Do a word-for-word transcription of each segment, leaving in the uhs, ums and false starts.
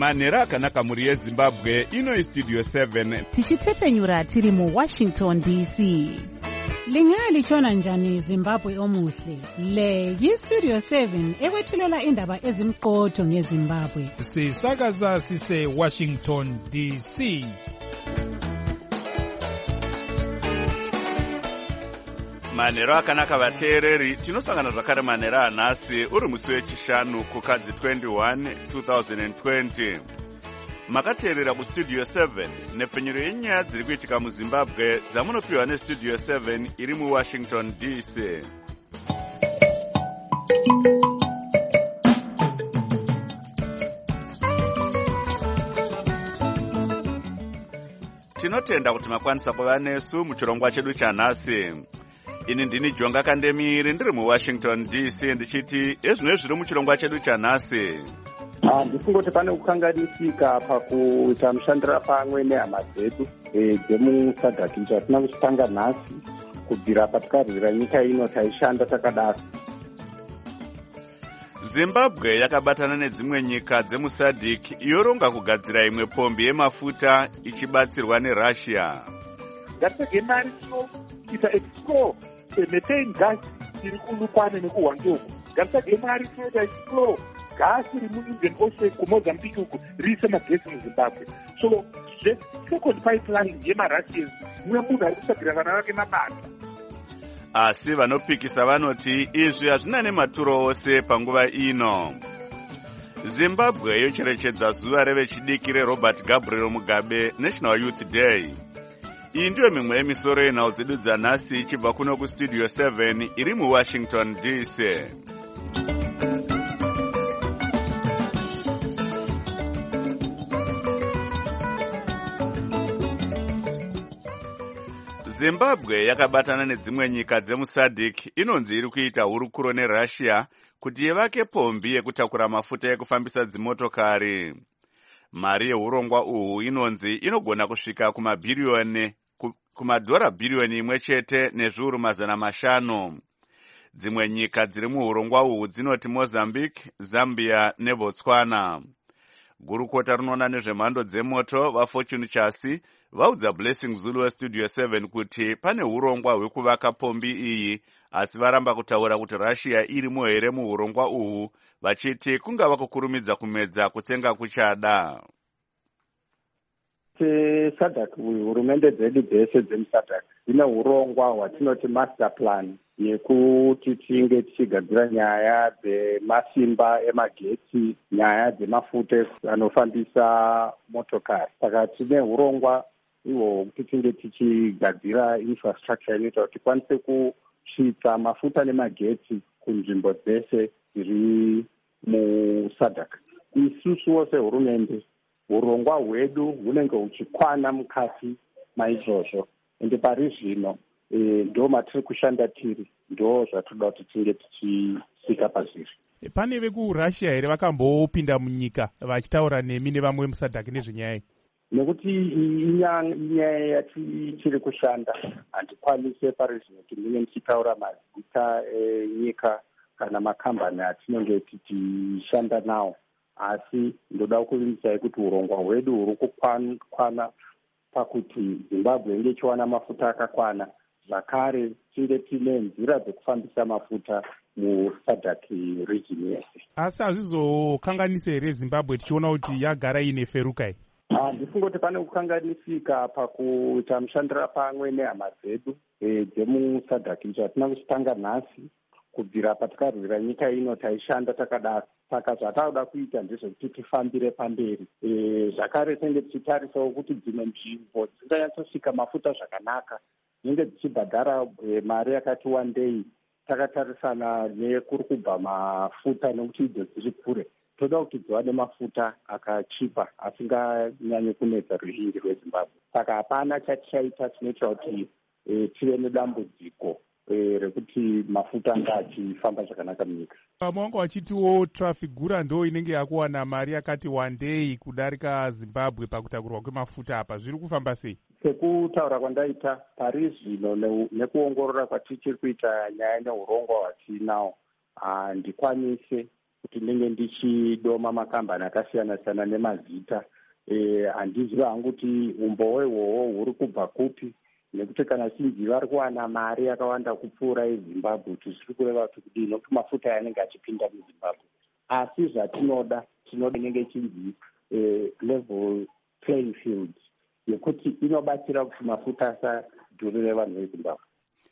Manhero akanaka muri yeZimbabwe, ino Studio seven. Tichitepenyura tiri mu Washington D C. Lingalitshona njani Zimbabwe omuhle? Le yi-Studio seven ekwethulela indaba ezimqotho ngeZimbabwe. Sisakaza sise Washington D C. Manhero akanaka vateereri, tinosangana zvakare manhero anhasi uri musi wechishanu kukadzi twenty-one twenty twenty. Makateerera kuStudio seven nepfenyuro yenyaya dziri kuitika muZimbabwe dzamunopiwa neStudio seven iri muWashington D C. Tinotenda kuti makwanisa kuva nesu muchirongwa chedu chanhasi. Ini ndini Jonga Kandemiri ndiri muWashington D C ndichiti ezvino zviri muchirongwa chedu chanhasi. Ah, ndifungoti pane kukanganisika pakuita mushandira pamwe nehama dzedu dzemusadhaki chatina kuchitanga nhasi kubvira patikarwira nyika ino taishanda takadaro. Zimbabwe yakabatana nedzimwe nyika dzemusadhiki yoronga kugadzira imwe pombi yemafuta ichibatsirwa neRussia. Ngatsvage mari tinoita explore methane gas iri kunukwane nekuhwangeoko. Ngatsvage mari tinoita explore gas iri muIndian Ocean kuMozambique uku riise magesi muZimbabwe. So second pipeline yemaRussians mumwe munhu ari kusagirana vake mabasa. Asi vanopikisa vanoti izvi hazvina nematuro ose panguva ino. Zimbabwe yocherechedza zuva revechidiki reRobert Gabriel Mugabe National Youth Day. Iyi ndiyo mimwe yemisoro yenhau dzedu dzanhasi ichibva kuno kuStudio seven iri muWashington D C. Zimbabwe yakabatana nedzimwe nyika dzemusadhiki inonzi iri kuita hurukuro neRussia kuti yevake pombi yekutakura mafuta ekufambisa dzimotokari. Mari yeurongwa uhu inonzi inogona kusvika kumabhiriyoni kumadhora bhiriyoni imwe chete nezviuru mazana mashanu. Dzimwe nyika dziri muurongwa uhu dzinoti Mozambique, Zambia neBotswana. Gurukota rinoona nezvemhando dzemoto vaFortune Chasi vaudza Blessing Zulu weStudio seven kuti pane urongwa hwekuvaka pombi iyi, asi varamba kutaura kuti Russia irimo here muurongwa uhu, vachiti kungava kukurumidza kumedza kutsenga kuchada. SADC hurumende dzedu dzese dzemuSADC dzine urongwa hwatinoti master plan yekuti tinge tichigadzira nyaya dzemasimba emagetsi, nyaya dzemafuta anofambisa motokari. Saka tine urongwa ihwo hwekuti tinge tichigadzira infrastructure inoita kuti tikwanise kusvitsa mafuta nemagetsi kunzvimbo dzese dziri muSADC. Isusuwo sehurumende urongwa hwedu hunenge huchikwana mukati maizvozvo, ende pari zvino e, ndo matiri kushanda tiri, ndo zvatoda kuti tinge tichisvika pazviri. Pane vekuRussia here vakambopinda munyika vachitaura nemi nevamwe muSADC nezvenyaya iyi? Nekuti inyaya yatiri kushanda handikwanise pari zvino kuti ndinge ndichitaura mazita enyika kana makambani atinenge tichishanda nawo, asi ndoda kuvimbisai kuti urongwa hwedu huri kukwana pakuti Zimbabwe inge ichiwana mafuta akakwana, zvakare tinge tine nzira dzekufambisa mafuta muSADC region yese. Asi hazvizokanganise here Zimbabwe tichiona kuti yagara ine feruka iyi? Ndifunga kuti pane kukanganisika pakuita mushandira pamwe nehama dzedu dzemuSADC chatina kuchitanga nhasi kubvira patikarwira nyika ino taishanda takadaro. Saka zvatakuda kuita ndezvekuti tifambire pamberi. Zvakare tinenge tichitarisawo kuti dzimwe nzvimbo dzinganyatsosvika mafuta zvakanaka dzinenge dzichibhadhara mari yakati wandei, takatarisana nekuri kubva mafuta nekuti idzo dziri kure. Toda kuti dziwane mafuta akachipa asinganyanyi kunetsa ruzhinji rweZimbabwe. Saka hapana chatichaita chinoita kuti tive nedambudziko rekuti mafuta anga achifamba zvakanaka munyika. Pamwanga wachitiwo traffic gura ndo inenge yakuwana mari yakati wandei kudarika Zimbabwe pakutakurwa kwemafuta apa, zviri kufamba sei? Sekutaura kwandaita pari zvino nekuongorora kwatichiri kuita nyaya neurongwa hwatinawo, handikwanise kuti ndinge ndichidoma makambani akasiyana siyana nemazita. Handizivi hangu kuti umboo ihwohwo huri kubva kupi, nekuti kana chinji vari kuwana mari yakawanda kupfuura eZimbabwe, kuti zviri kureva kuti kudii, nokuti mafuta anenge achipinda muZimbabwe. Asi zvatinoda tinoda inenge chinji level playing field yekuti inobatsira kuti mafuta asadhurire vanhu veZimbabwe.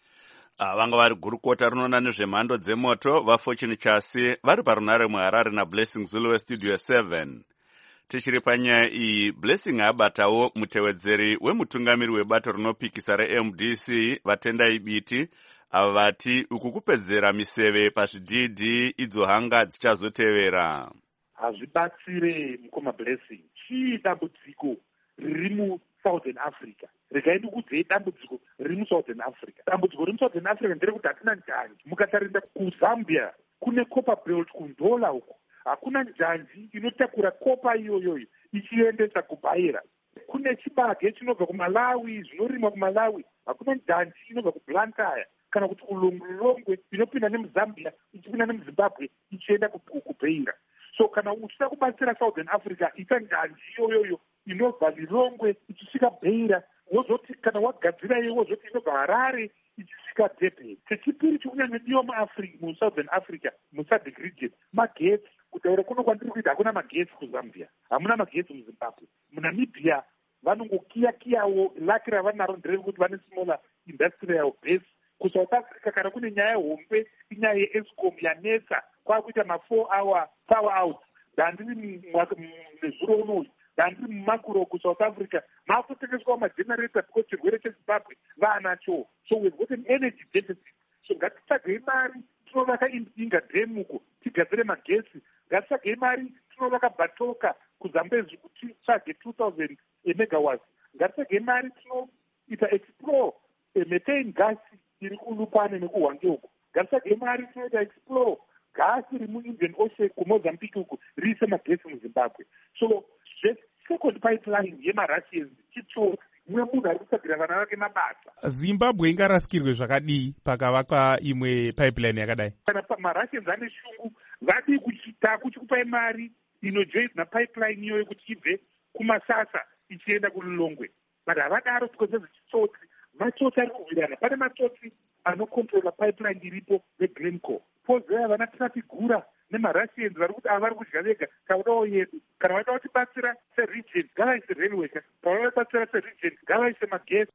Vanga vari gurukota rinoona nezvemhando dzemoto vaFortune Chasi vari parunare muHarare naBlessing Zulu weStudio seven. Tichiri panyaya iyi, Blessing abatawo mutevedzeri wemutungamiri webato rinopikisa reM D C Vatendai Biti ava vati uku kupedzera miseve pazvidhidhi idzo hanga dzichazotevera. Hazvibatsire mukoma Blessing. Chii dambudziko riri muSouthern Africa? Regai ndikuudzei dambudziko riri muSouthern Africa. Dambudziko riri muSouthern Africa nderekuti hatina njanji. Mukatarisa kuZambia kune Copper Belt kundola uko, hakuna njanji inotakura kopa iyoyoyo ichiendesa kuBaira. Kune chibage chinobva kuMalawi, zvinorimwa kuMalawi, hakuna njanji inobva kuBlantyre kana kuti kulongwe inopinda nemuZambia ichipinda nemuZimbabwe ichienda kuBeira. So kana uchida kubatsira Southern Africa, ita njanji iyoyoyo inobva Lilongwe ichisvika Beira, wozoti kana wagadzira iye wozoti inobva Harare ichisvika Durban. Chechipiri chikunyanyodiwa muAfrica, muSouthern Africa, muSADC region, magetsi. Kutaura kuno kwandiri kuita hakuna magetsi kuZambia, hamuna magetsi muZimbabwe. MuNamibia vanongokiya kiyawo, laki ravanaro nderekuti vane smaller industrial base. KuSouth Africa kana kune nyaya hombe, inyaya yeEscom yanetsa, kwakuita ma-four hour power out. Dandiri nezuro unoyu, dandiri mumakuro kuSouth Africa, maakutengeswa magenerator because chirwere cheZimbabwe vaanacho. So we've got an energy deficit. So ngatitsvagei mari tinovaka Inga Dam uko tigadzire magetsi. Ngatitsvagei mari tinovaka Batoka kuZambezi kuti titsvage two thousand megawatts. Ngatitsvagei mari tinoita explore methane gas iri kuLupane nekuHwange uko. Ngatitsvagei mari tinoita explore gas iri muIndian Ocean kuMozambique uko riise magetsi muZimbabwe. So second pipeline yemaRussians chitsotsi, mumwe munhu ari kutsvagira vana vake mabasa. Zimbabwe ingarasikirwe zvakadii pakavakwa imwe pipeline yakadai? Kana maRussians ane shungu, vadi kuchita kuchikupai mari inojoin napipeline iyoyo kuti ibve kuMasasa ichienda kuLilongwe. But havadaro because zvezvechitsotsi, matsotsi ari kuhwirana. Pane matsotsi anokontrola pipeline iripo veGlencore. Pozoya vana Trafigura nemaRussians vari kuti ava vari kudya vega, taudawo yedu. Kana vaida kutibatsira seregion ngavaise railway, kana vaida kutibatsira seregion ngavaise magesi.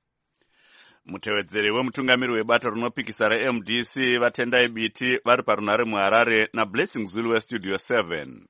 Mutevedzeri wemutungamiri webato rinopikisa reM D C Vatendai Biti vari parunare muHarare naBlessing Zulu weStudio seven.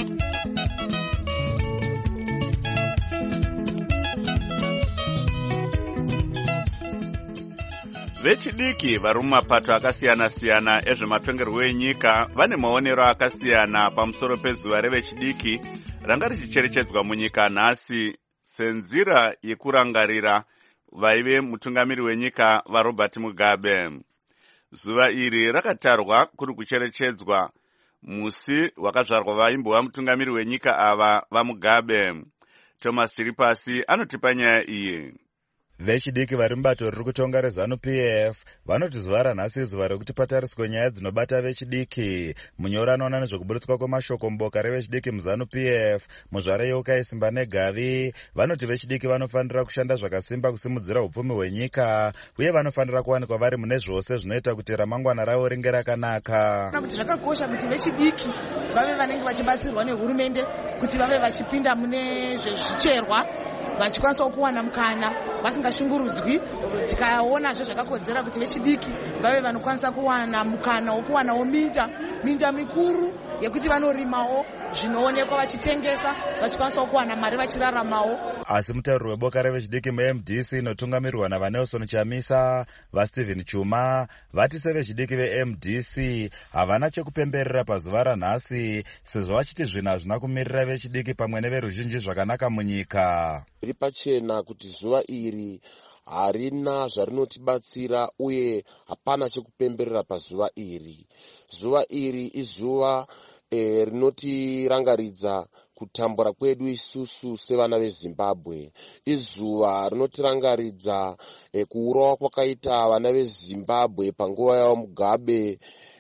Vechidiki vari mumapato akasiyana-siyana ezvematongerwo enyika vane maonero akasiyana pamusoro pezuva revechidiki ranga richicherechedzwa munyika nhasi senzira yekurangarira vaive mutungamiri wenyika vaRobert Mugabe. Zuva iri rakatarwa kuri kucherechedzwa musi wakazvarwa vaimbova mutungamiri wenyika ava vaMugabe. Thomas Chiripasi anotipa nyaya iyi. Vechidiki vari mubato riri kutonga reZANU P F vanoti zuva ranhasi zuva rekuti patariswe nyaya dzinobata vechidiki. Munyori anoona nezvekuburitswa kwemashoko muboka revechidiki muZANU P F muzvare Yokai Simba Negavi vanoti vechidiki vanofanira kushanda zvakasimba kusimudzira upfumi hwenyika uye vanofanira kuwanikwa vari mune zvose zvinoita kuti ramangwana ravo ringe rakanaka. Kuti zvakakosha kuti vechidiki vave vanenge vachibatsirwa nehurumende kuti vave vachipinda mune zvezvicherwa vachikwanisa kuwana mukana vasingashungurudzwi. Tikaonazve zvakakodzera kuti vechidiki vave vanokwanisa kuwana mukana wokuwanawo minda minda mikuru yekuti vanorimawo zvinoonekwa vachitengesa vachikwanisa kuwana mari vachiraramawo. Asi mutauriri weboka revechidiki muM D C inotungamirwa navaNelson Chamisa vaStephen Chuma vati sevechidiki veM D C havana chekupemberera pazuva ranhasi sezvo vachiti zvinhu hazvina kumirira vechidiki pamwe neveruzhinji zvakanaka munyika. Zviri pachena kuti zuva iri harina zvarinotibatsira uye hapana chekupemberera pazuva iri. Zuva iri izuva e, rinotirangaridza kutambura kwedu isusu sevana veZimbabwe. Izuva rinotirangaridza e, kuurawa kwakaita vana veZimbabwe panguva yavo Mugabe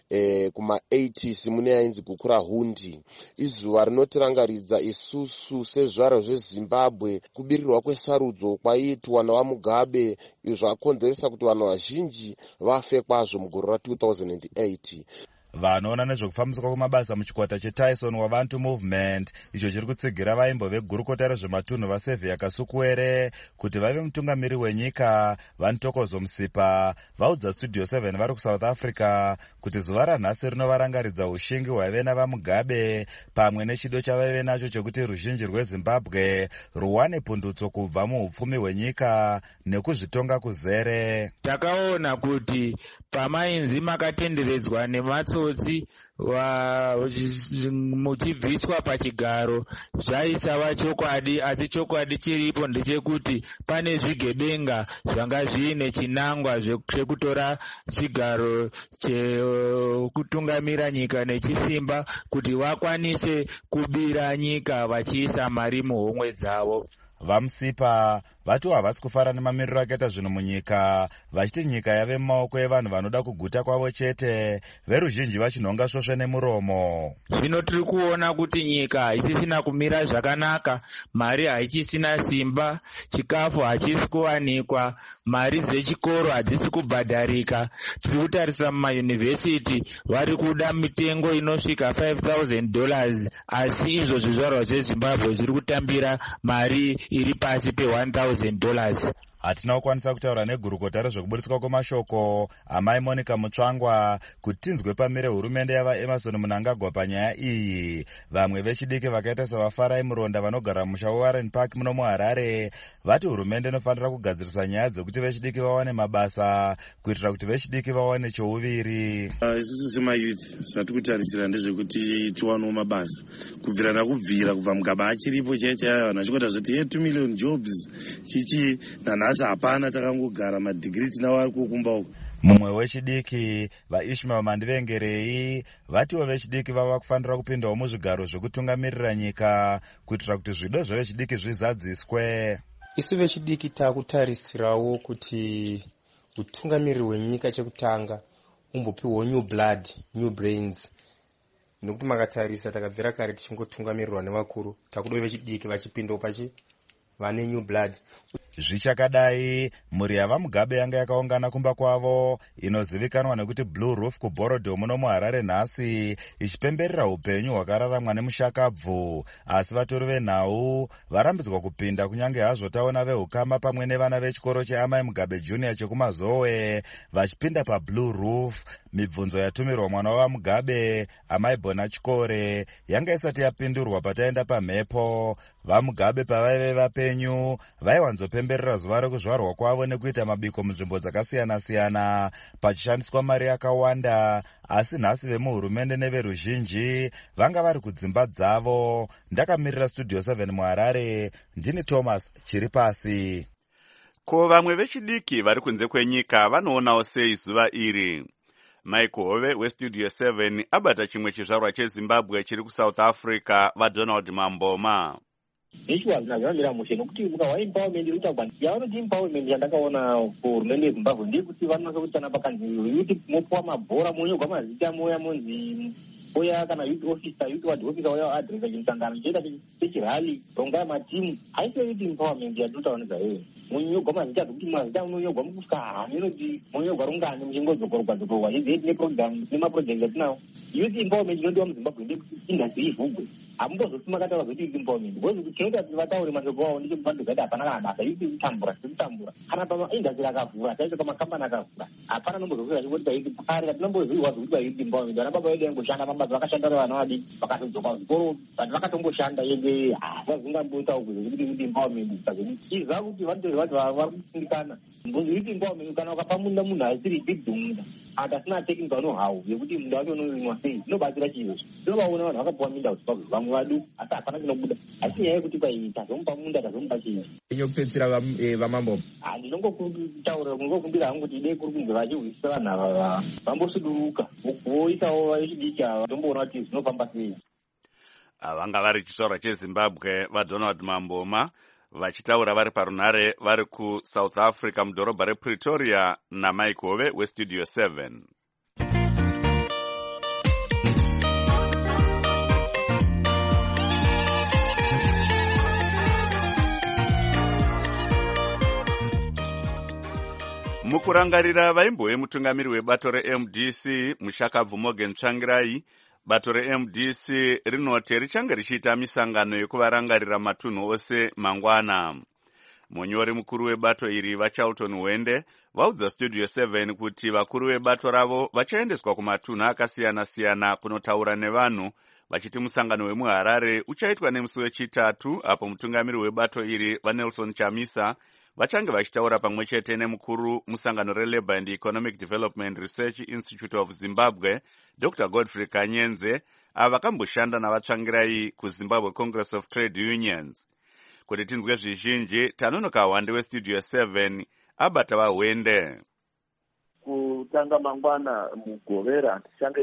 eh, kuma eighties mune yainzi gukura hundi. Izuva rinotirangaridza isusu sezvaro zveZimbabwe kubirirwa kwesarudzo kwaiitwa navaMugabe, izvo zvakonzeresa kuti vanhu vazhinji vafe kwazvo mugore ra two thousand eight. Vanoona nezvekufambiswa kwamabasa muchikwata cheTyson Wabantu Movement, icho chiri kutsigira vaimbo vegurukota rezvematunhu vaSevhia Kasukuwere kuti vave mutungamiri wenyika, Vantokozo Musipa vaudza Studio seven vari kuSouth Africa kuti zuva ranhasi rinovarangaridza ushingi hwaive navaMugabe pamwe nechido chavaive nacho chekuti ruzhinji rweZimbabwe ruwane pundutso kubva muupfumi hwenyika nekuzvitonga kuzere. Takaona kuti pamainzi makatenderedzwa nematsotsi muchibviswa pachigaro zvaisava chokwadi, asi chokwadi chiripo ndechekuti pane zvigebenga zvanga zviine chinangwa zvekutora chigaro chekutungamira nyika nechisimba kuti vakwanise kubira nyika vachiisa mari muhomwe dzavo. VaMusipa vati havasi kufara nemamiriro akaita zvinhu munyika, vachiti nyika yave mumaoko evanhu vanoda kuguta kwavo chete, veruzhinji vachinhonga svosve nemuromo. Zvino tiri kuona kuti nyika haichisina kumira zvakanaka, mari haichisina simba, chikafu hachisi kuwanikwa, mari dzechikoro hadzisi kubhadharika. Tiri kutarisa mumayunivhesiti vari kuda mitengo inosvika five thousand dollars, asi izvo zvizvarwa zveZimbabwe zviri kutambira mari iri pasi pe one thousand dollars. Hatina kukwanisa kutaura negurukota rezvekuburitswa kwemashoko amai Monica Mutsvangwa kuti tinzwe pamire hurumende yava Emerson Mnangagwa panyaya iyi. Vamwe vechidiki vakaita sevaFarai Muronda vanogara mumusha weWarren Park muno muHarare vati hurumende inofanira kugadzirisa nyaya dzekuti vechidiki vawane mabasa kuitira kuti vechidiki vawane chouviri. Isusu semayouth zvati kutarisira ndezvekuti tiwanewo mabasa kubvira nakubvira kubva Mugabe achiripo chaichayo vanhu vachikota zvoti ye two million jobs chichi nanhasi hapana, takangogara madigiri tinawo ari kukumba uko. Mumwe wechidiki vaIshmael Mandivengerei vatiwo vechidiki vava kufanira kupindawo muzvigaro zvekutungamirira nyika kuitira kuti zvido zvevechidiki zvizadziswe. Isu vechidiki takutarisirawo kuti utungamiriri hwenyika chekutanga umbopiwo new blood, new brains. Nokuti makatarisa takabvira kare tichingotungamirirwa nevakuru, takudo vechidiki vachipindawo pachi vane new blood. Zvichakadai, mhuri yavaMugabe yanga yakaungana kumba kwavo inozivikanwa nekuti Blue Roof kuBorodho muno muHarare nhasi ichipemberera upenyu hwakararamwa nemushakabvu, asi vatori venhau varambidzwa kupinda kunyange hazvo taona vehukama pamwe nevana vechikoro cheAmai Mugabe Junior chekumazowe vachipinda paBlue Roof. Mibvunzo yatumirwa mwana wavaMugabe Amai Bona Chikore yanga isati yapindurwa pataenda pamhepo. VaMugabe pavaive vapenyu vaiwanzopemberera zuva rekuzvarwa kwavo nekuita mabiko munzvimbo dzakasiyana-siyana pachishandiswa mari yakawanda, asi nhasi vemuhurumende neveruzhinji vanga vari kudzimba dzavo. Ndakamirira Studio seven muHarare, ndini Thomas Chiripasi. Ko vamwe vechidiki vari kunze kwenyika vanoonawo sei zuva iri? Michael Hove weStudio seven abata chimwe chizvarwa cheZimbabwe chiri kuSouth Africa vaDonald Mamboma. Ichi wazvinazvamira mushe nokuti ukawa empowerment iri kutsvagwa yavanoti empowerment yandakaona kuhurumende yeZimbabwe ndeyekuti vanonasa kutana pakanzi yuti mopuwa mabhora monyorwa mazita moya monzi oya kana youth officer youth ward officer oya adresa chimusangano chienda chechirali ronga matimu haisi youth empowerment yatinotaura nezvayo. Monyorwa mazita zvekuti mazita monyorwa mukusika inoti monyorwa rungani muchingodzokorwa dzokorwa izvi neprogram nemaproject atinawo. Youth empowerment inodiwa muZimbabwe ndekuti industry ivhugwe. Hamumbozosima kataura kuti youth empowerment because tinota vataure mashoko awo ndechekuti zvaita hapana kana basa youth kutambura sekutambura kana pamaindustry akavhura chaicho kamakambani akavhura hapana nombozosvika chingoti paiti pari katinomboziviwa zvekuti youth empowerment vana baba vedu yangoshanda mabasa vakashanda vana vadiki vakatodzoka kuzvikoro vati vakatomboshanda yenge zvazvingamboitawo kuzekuti youth empowerment sakekuti iziva kuti vanoti vati vari kufundikana mbozi youth empowerment kana ukapa munda munhu asiri big munda ati asina technical know-how yekuti munda wacho unorimwa sei zvinobatsira chizvo zvinovaona vanhu vakapuwa minda kuti vamwe vadu asi hapana chinobuda asi nyaya yekuti kwai tazomupa munda tazomupa chii yokupedzisira vamambo ndinongotaura kungokumbira hangu kuti idei kuri kunge vachihwisisa vanhu ava vambosuduruka voitawo vechidiki ava tomboona kuti zvinofamba sei. Vanga vari chizvarwa cheZimbabwe vaDonald Mamboma vachitaura vari parunhare vari kuSouth Africa mudhorobha rePretoria naMike Hove weStudio seven. mukurangarira vaimbo vemutungamiri webato re-M D C Mushakabvu Morgan Tsvangirai, bato re-M D C rinoti richange richiita misangano yekuvarangarira matunhu ose mangwana. Munyori mukuru webato iri vaCharlton Wende vaudza Studio seven kuti vakuru vebato ravo vachaendeswa kumatunhu akasiyana-siyana kunotaura nevanhu, vachiti musangano wemuHarare uchaitwa nemusi wechitatu, apo mutungamiri webato iri vaNelson Chamisa vachange vachitaura pamwe chete nemukuru musangano reLabour and Economic Development Research Institute of Zimbabwe Doctor Godfrey Kanyenze, ava vakamboshanda navatsvangirai kuZimbabwe Congress of Trade Unions. Kuti tinzwe zvizhinji, tanonoka Wande weStudio seven abata vaWende. Kutanga mangwana mugovera tichange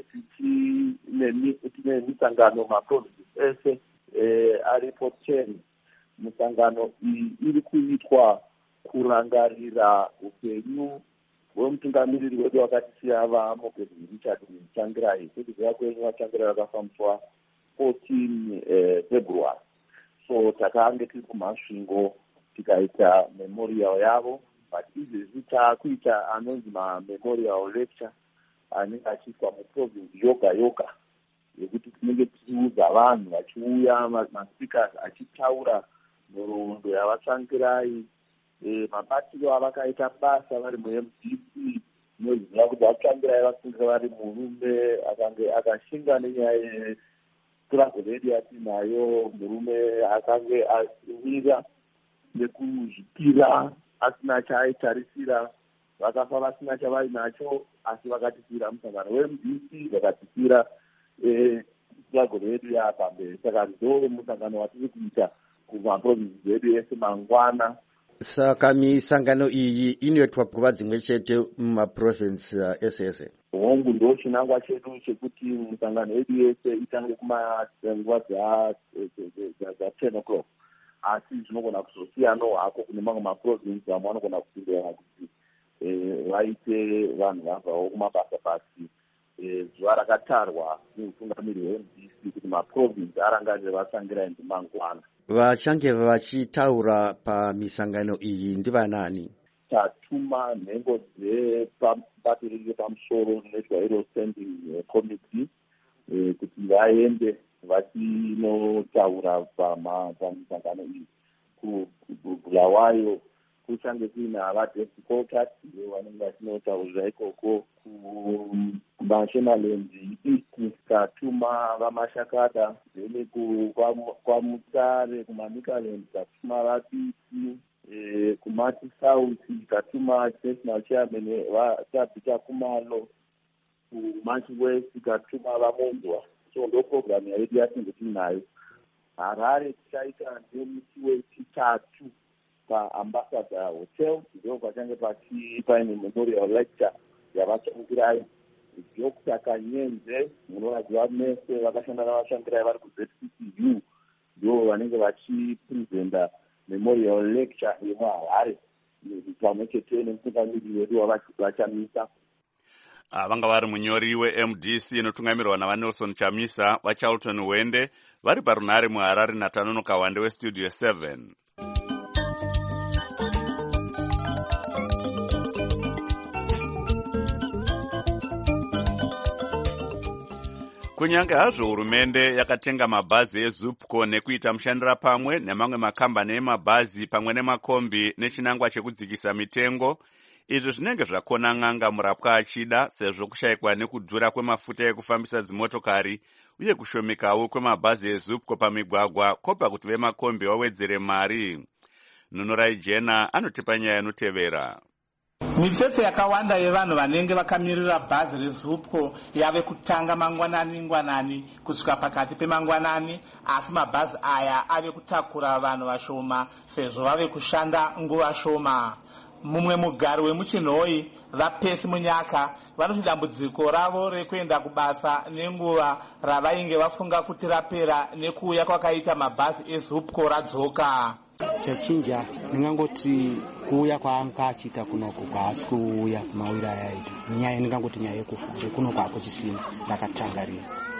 tichine misangano maprovinces ese aripo ten. Misangano iyi iri kuitwa kurangarira upenyu hwemutungamiriri wedu wakatisiya vaMorgan Richard Tsvangirai kuti zuva kwenyu vaTsvangirai vakafambiswa fourteen February. So takange tiri kumasvingo tikaita memorial yavo, but izvezvi taakuita anonzi mamemorial lecture anenge achiitwa muprovince yoga yoga, yekuti tinenge tichiudza vanhu vachiuya maspeakers achitaura nhoroondo yavaTsvangirai, mabatiro avakaita basa vari mu-M D C. Inoziva kuti vaTsvangirai vasunga vari murume akange akashinga nenyaya yestruggle yedu yatinayo, murume akange asiwira nekuzvipira asina chaaitarisira, vakafa vasina chavainacho, asi vakatisira musangano we-M D C, vakatisira struggle yedu yapamberi. Saka ndo musangano watiri kuita kumaprovinsi edu ese mangwana. Saka misangano iyi inoitwa kuva dzimwe chete mumaprovinsi ese ese. Hongu ndo chinangwa chedu chekuti misangano yedu yese itange kumanguva dza ten o'clock, asi zvinogona kuzosiyanawo hako kune mamwe maprovinsi amwe anogona kupindira kuti vaite vanhu vabvawo kumabasa pasi zuva rakatarwa neutungamiri hwe-M D C kuti maprovinsi arangarire vaTsvangirai ndimangwana. Vachange vachitaura pamisangano iyi ndivanani? Tatuma nhengo dzebato riri pamusoro rinoitwa iro standing committee kuti vaende vachinotaura pamisangano iyi. Kubulawayo kuchange kuina vaDespocat vanenge vachinotaurira ikoko. kuMashonaland East tatuma vaMashakada, then kwaMutare kumaMikaland tatuma vaPiti, kumati South tatuma national chairman vaTabita Kumalo, kuMachi West tatuma vaMondwa. So ndo program yedu yatinge tinayo. Harare tichaita nemusi wechitatu paAmbassador Hotel, ndo pachange paine memorial lecture yavaTsvangirai. Doctor Kanyenze munovaziva mese vakashanda navaTsvangirai vari ku Z C C U, ndo vanenge vachipresenta memorial lecture yemuHarare pamwe chete nemutungamiri wedu wavaChamisa. Vanga vari munyori we-M D C inotungamirwa navaNelson Chamisa, vaCharlton Wende vari parunhare muHarare, naTanonoka Wande weStudio seven. Kunyange hazvo hurumende yakatenga mabhazi eZupco nekuita mushandira pamwe nemamwe makambani emabhazi pamwe nemakombi nechinangwa chekudzikisa mitengo, izvo zvinenge zvakona n'anga murapwa achida, sezvo kushayikwa nekudhura kwemafuta ekufambisa dzimotokari uye kushomekawo kwemabhazi eZupco pamigwagwa kopa kuti vemakombi wawedzere mari. Nunorai Jena anotipa nyaya inotevera. Mitsetse yakawanda yevanhu vanenge vakamirira bhazi reZupco yave kutanga mangwanani ngwanani kusvika pakati pemangwanani, asi mabhazi aya ave kutakura vanhu vashoma sezvo vave kushanda nguva shoma. Mumwe mugari wemuchinhoi vaPesi Munyaka vanoti dambudziko ravo rekuenda kubasa nenguva ravainge vafunga kuti rapera nekuuya kwakaita mabhazi eZupco radzoka. Chachinja ndingangoti kuuya kwaanga achiita kunoko kwaasi kuuya kumawira aita nyaya, ndingangoti nyaya yekufa kuno kwako chisina ndakatangarira.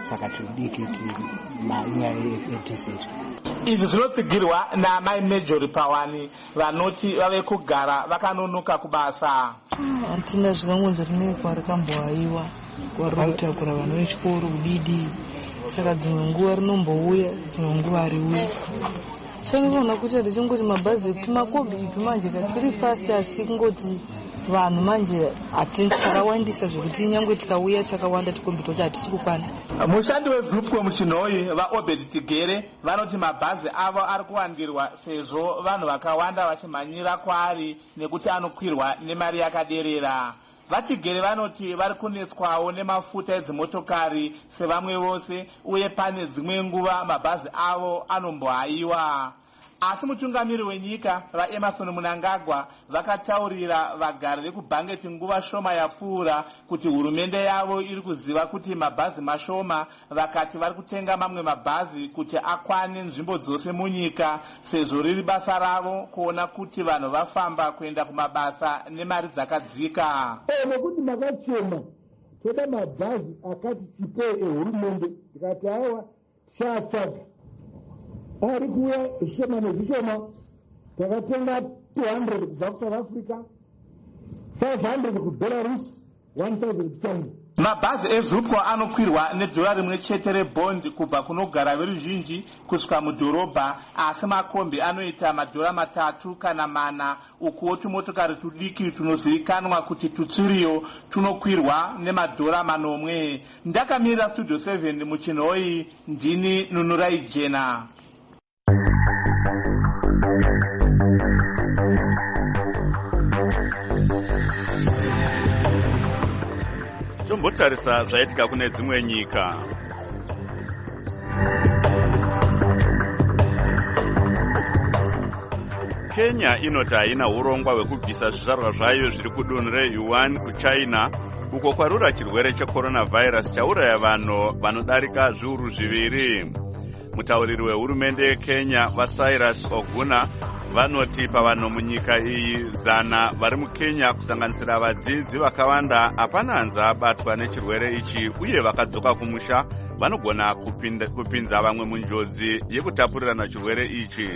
saka tirikudiki inyaya yedhizeri. Izvi zvinotsigirwa namai Majori Pawani vanoti vave kugara vakanonoka kubasa. Hatina zvikangonzo rinenge kwarikambohaiwa kwariri kutakura vana vechikoro kudidi, saka dzimwe nguva rinombouya dzimwe nguva hariuyi. Chandiona kuti richingoti mabhazi ekumakombi ipi manje katiri fast asi kungoti vanhu manje hatendi takawandisa zvekuti nyangwe tikauya takawanda tikombi toti hatisi kukwana. Mushandi wezupwe muchinhoi vaObed Tigere vanoti mabhazi avo ari kuwandirwa sezvo vanhu vakawanda vachimhanyira kwaari nekuti anokwirwa nemari yakaderera. Vatigere vanoti vari kunetswawo nemafuta edzimotokari sevamwe vose uye pane dzimwe nguva mabhazi avo anombohaiwa. Asi mutungamiri wenyika vaEmerson Mnangagwa vakataurira vagari vekubhangeti nguva shoma yapfuura kuti hurumende yavo iri kuziva kuti mabhazi mashoma, vakati vari kutenga mamwe mabhazi kuti akwane nzvimbo dzose munyika sezvo riri basa ravo kuona kuti vanhu vafamba kuenda kumabasa nemari dzakadzika. Nekuti makachema toda mabhazi akati tipei ehurumende, tikati aiwa tichatsvaga ari kuuya zvishoma nezvishoma. Takatenga two hundred kubva kuSouth Africa, five hundred kuBelarus, one thousand kuChina. Mabhazi ezupwa anokwirwa nedhora rimwe chete rebondi kubva kunogara veruzhinji kusvika mudhorobha, asi makombi anoita madhora matatu kana mana, ukuwo tumotokari tudiki tunozivikanwa kuti tutsiriyo tunokwirwa nemadhora manomwe. Ndakamirira Studio seven muchinhoi, ndini Nunurai Jena. Tombotarisa zvaitika kune dzimwe nyika. Kenya inoti haina urongwa hwekubvisa zvizvarwa zvayo zviri kudunhu reYuan kuChina, uko kwarura chirwere checoronavirus chauraya vanhu vanodarika zviuru zviviri. Mutauriri wehurumende yeKenya vaCyrus Oguna vanoti pavanhu munyika iyi zana vari muKenya kusanganisira vadzidzi vakawanda hapana hanza abatwa nechirwere ichi, uye vakadzoka kumusha vanogona kupinza vamwe munjodzi yekutapurirana chirwere ichi.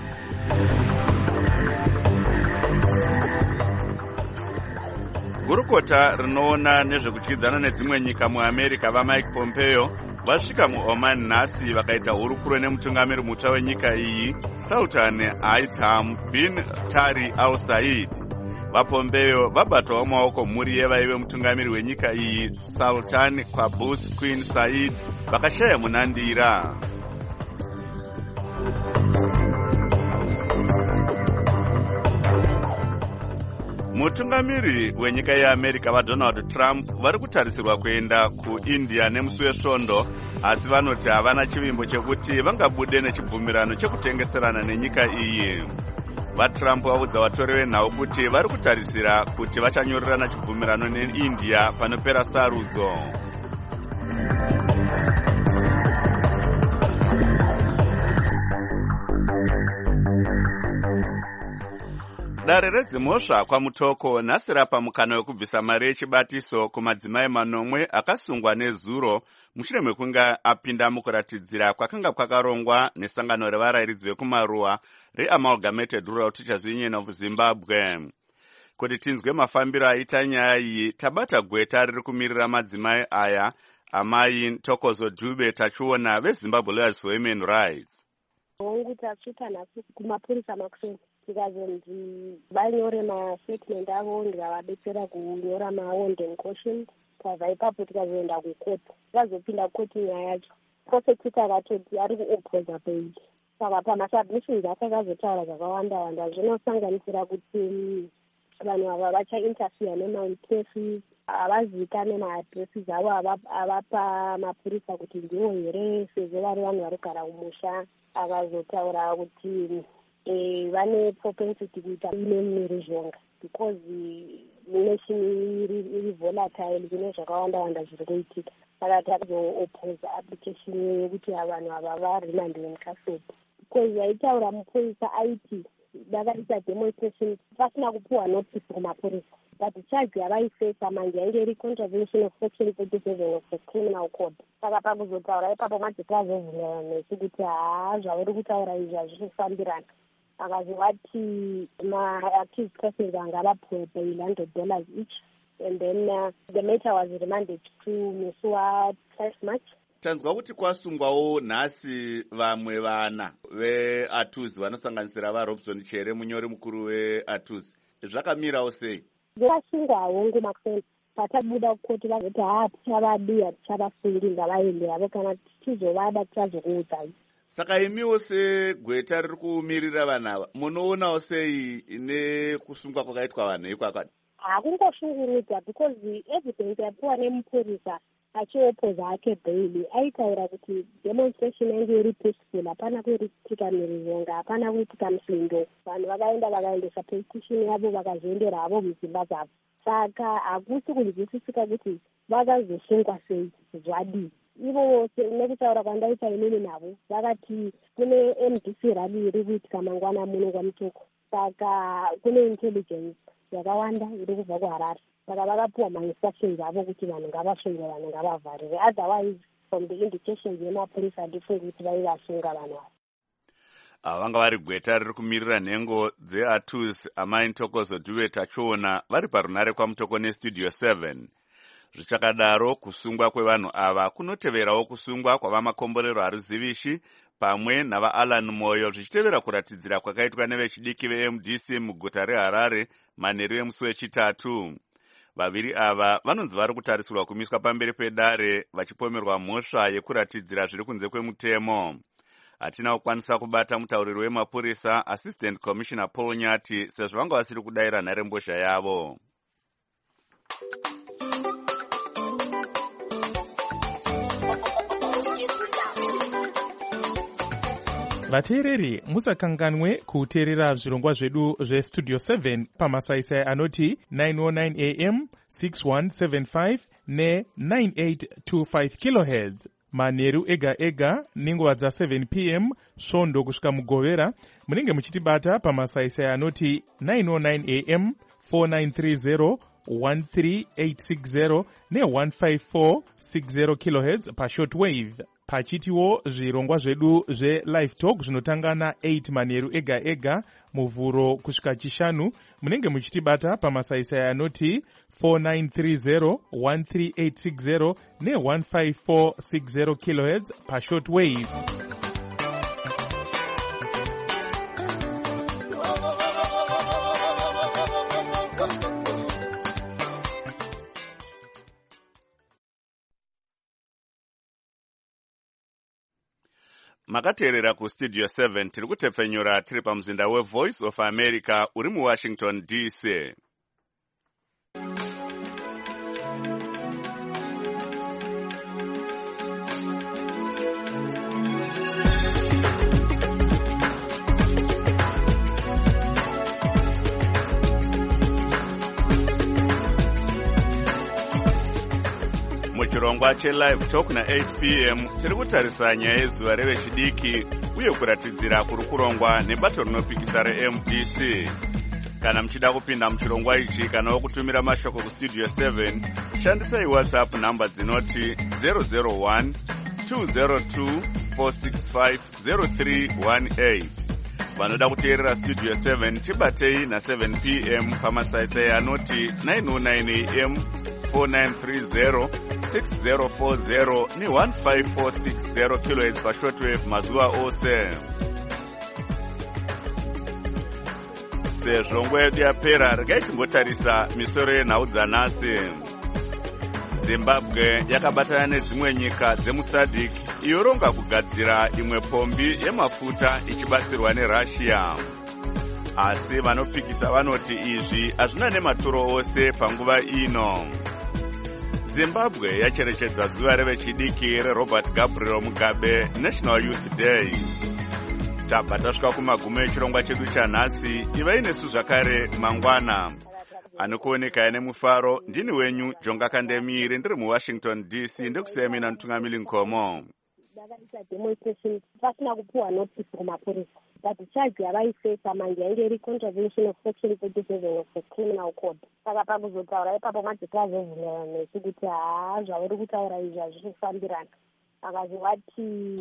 Gurukota rinoona nezvekudyidzana nedzimwe nyika muAmerica vaMike Pompeo vasvika muOman nhasi vakaita hurukuro nemutungamiri mutsva wenyika iyi Sultan Haitham bin Tari Al Said. VaPompeo vabatwawo maoko mhuri yevaive mutungamiri wenyika iyi Sultan Qaboos Queen Said vakashaya munandira. Mutungamiri wenyika yeAmerica vaDonald Trump vari kutarisirwa kuenda kuIndia nemusi wesvondo, asi vanoti havana chivimbo chekuti vangabude nechibvumirano chekutengeserana nenyika iyi. VaTrump vaudza vatori venhau kuti vari kutarisira kuti vachanyorerana chibvumirano neIndia panopera sarudzo. Dare redzimhosva kwaMutoko nhasi rapa mukana wekubvisa mari yechibatiso kumadzimai manomwe akasungwa nezuro mushure mekunge apinda mukuratidzira kwakanga kwakarongwa nesangano revarayiridzi vekumaruwa reAmalgamated Rural Teachers Union of Zimbabwe. Kuti tinzwe mafambiro aita nyaya iyi, tabata gweta riri kumirira madzimai aya, amai Ntokozo Dube tachiona veZimbabwe Lawyers for Women Rights. Hongu tasvika nhasi kumapurisa makuseni tikazonzi vanyore mastatement avo, ndikavadetsera kunyora mawonden caution. Kabva ipapo tikazoenda kukoti, tikazopinda kukoti nyaya yacho. Prosecutor akatoti ari kuopoza pei. Saka pamasubmissions akakazotaura zvakawanda wanda zvinosanganisira kuti vanhu ava vachainterfere nemautefi, havazikane maadresses avo avapa mapurisa kuti ndiwo here sezvo vari vanhu vari kugara kumusha. Akazotaura kuti vane propensity kuita imwe ruzhonga because nation iri volatile, kune zvakawanda wanda zviri kuitika. Saka takazoopposa application yekuti vanhu ava varimandwe mucustody because yaitaura mupurisa aiti dakaita demonstration pasina kupuwa notice kumapurisa but charge yavaisesa manje yainge iri contravention of section thirty-seven of the criminal code. Saka pakuzotaura ipapo majeka azovhunira nesu kuti haa zvauri kutaura izvi hazvifambirana. Akazovati ma-accused persons anga vapuwe bail one hundred dollars each. And then uh, the matter was remanded to musi wa-five March. Tanzwa kuti kwasungwawo nhasi vamwe vana veAtuzi vanosanganisira vaRobson Chere, munyori mukuru weAtuzi. Zvakamirawo sei? Vakasungwawo ngumakuseni patabuda kukoti vazoti haa tichavadi hatichavasungi ngavaende havo kana tichizovada tichazokuudzai. Saka imiwo segweta riri kumirira vanhu munoonawo sei nekusungwa kwakaitwa vanhu ikwakwa? Hakungoshungurudza because evidence yapiwa nemupurisa achiopoza ake bail aitaura kuti demonstration yange iri peaceful, hapana kuitika mirizonga, hapana kuitika musindo. Vanhu vakaenda vakaendesa petition yavo vakazoendera havo mudzimba dzavo. Saka hakusi kunzwisisika kuti vakazosungwa sei zvadii. Ivo nekutaura kwandaita inini navo vakati kune M D C rally iri kuitika mangwana muno kwaMutoko. Saka kune intelligence yakawanda iri kubva kuHarare. Saka vakapuwa ma-instructions avo kuti vanhu ngavasunge, vanhu ngavavharire. Otherwise from the indications yemapurisa handifungi kuti vaivasunga vanhu ava. Vanga vari gweta riri kumirira nhengo dzeAtuzi amai Ntokozo Dube tachiona vari parunare kwaMutoko nestudio seven. Zvichakadaro kusungwa kwevanhu ava kunoteverawo kusungwa kwavamakomborero Haruzivishi pamwe navaAlan Moyo, zvichitevera kuratidzira kwakaitwa nevechidiki veM D C muguta reHarare manheru emusi wechitatu. Vaviri ava vanonzi vari kutarisirwa kumiswa pamberi pedare vachipomerwa mhosva yekuratidzira zviri kunze kwemutemo. Hatina kukwanisa kubata mutauriri wemapurisa Assistant Commissioner Paul Nyati sezvo vanga vasiri kudayira nharembozha yavo. Vateereri, musakanganwe kuteerera zvirongwa zvedu zvestudio seven pamasaisai anoti nine oh nine A M, six one seven five ne nine eight two five kilohertz. Manheru ega ega ninguva dza seven P M svondo kusvika mugovera munenge muchitibata pamasaisai anoti nine oh nine A M, four nine three zero, one three eight six zero ne one five four six zero kilohertz pashortwave. Pachitiwo zvirongwa zvedu zve-live talk zvinotanga na eight manheru ega ega muvhuro kusvika chishanu munenge muchitibata pamasaisai anoti four nine three zero, one three eight six zero ne one five four six zero kilohertz pashortwave. Makateerera kustudio seven tiri kutepfenyura tiri pamuzinda weVoice of America uri muWashington D C. Muchirongwa che-live talk na eight P M tiri kutarisa nyaya yezuva revechidiki uye kuratidzira kuri kurongwa nebato rinopikisa reM D C. Kana muchida kupinda muchirongwa ichi kana kutumira mashoko kustudio seven, shandisai WhatsApp namba dzinoti zero zero one, two zero two, four six five, zero three one eight. Vanoda kuteerera studio seven tibatei na seven P M pamasaisai anoti nine oh nine A M, four nine three zero, six zero four zero ne one five four six zero kilohertz pashortwave mazuva ose. Sezvo nguva yedu yapera, regai tingotarisa misoro yenhau dzanhasi. Zimbabwe yakabatana nedzimwe nyika dzemuSADC yoronga kugadzira imwe pombi yemafuta ichibatsirwa neRussia. Asi vanopikisa vanoti izvi hazvina nematuro ose panguva ino. Zimbabwe yacherechedza zuva revechidiki reRobert Gabriel Mugabe National Youth Day. Tabva tasvika kumagumo echirongwa chedu chanhasi. Ivai nesu zvakare mangwana. Anokuoneka nemufaro ndini wenyu Jonga Kandemire ndiri muWashington D C ndekusiyamina mutungamiri Nkomo. yakaita demonstration pasina kupuwa notice kumapurisa but charge yavaifesa manje yainge iri contravention of section thirty-seven of the criminal code saka pakuzotaura ipapo madzikazovhunirana nesu kuti haa zvauri kutaura izvi hazvifambirana akazi wati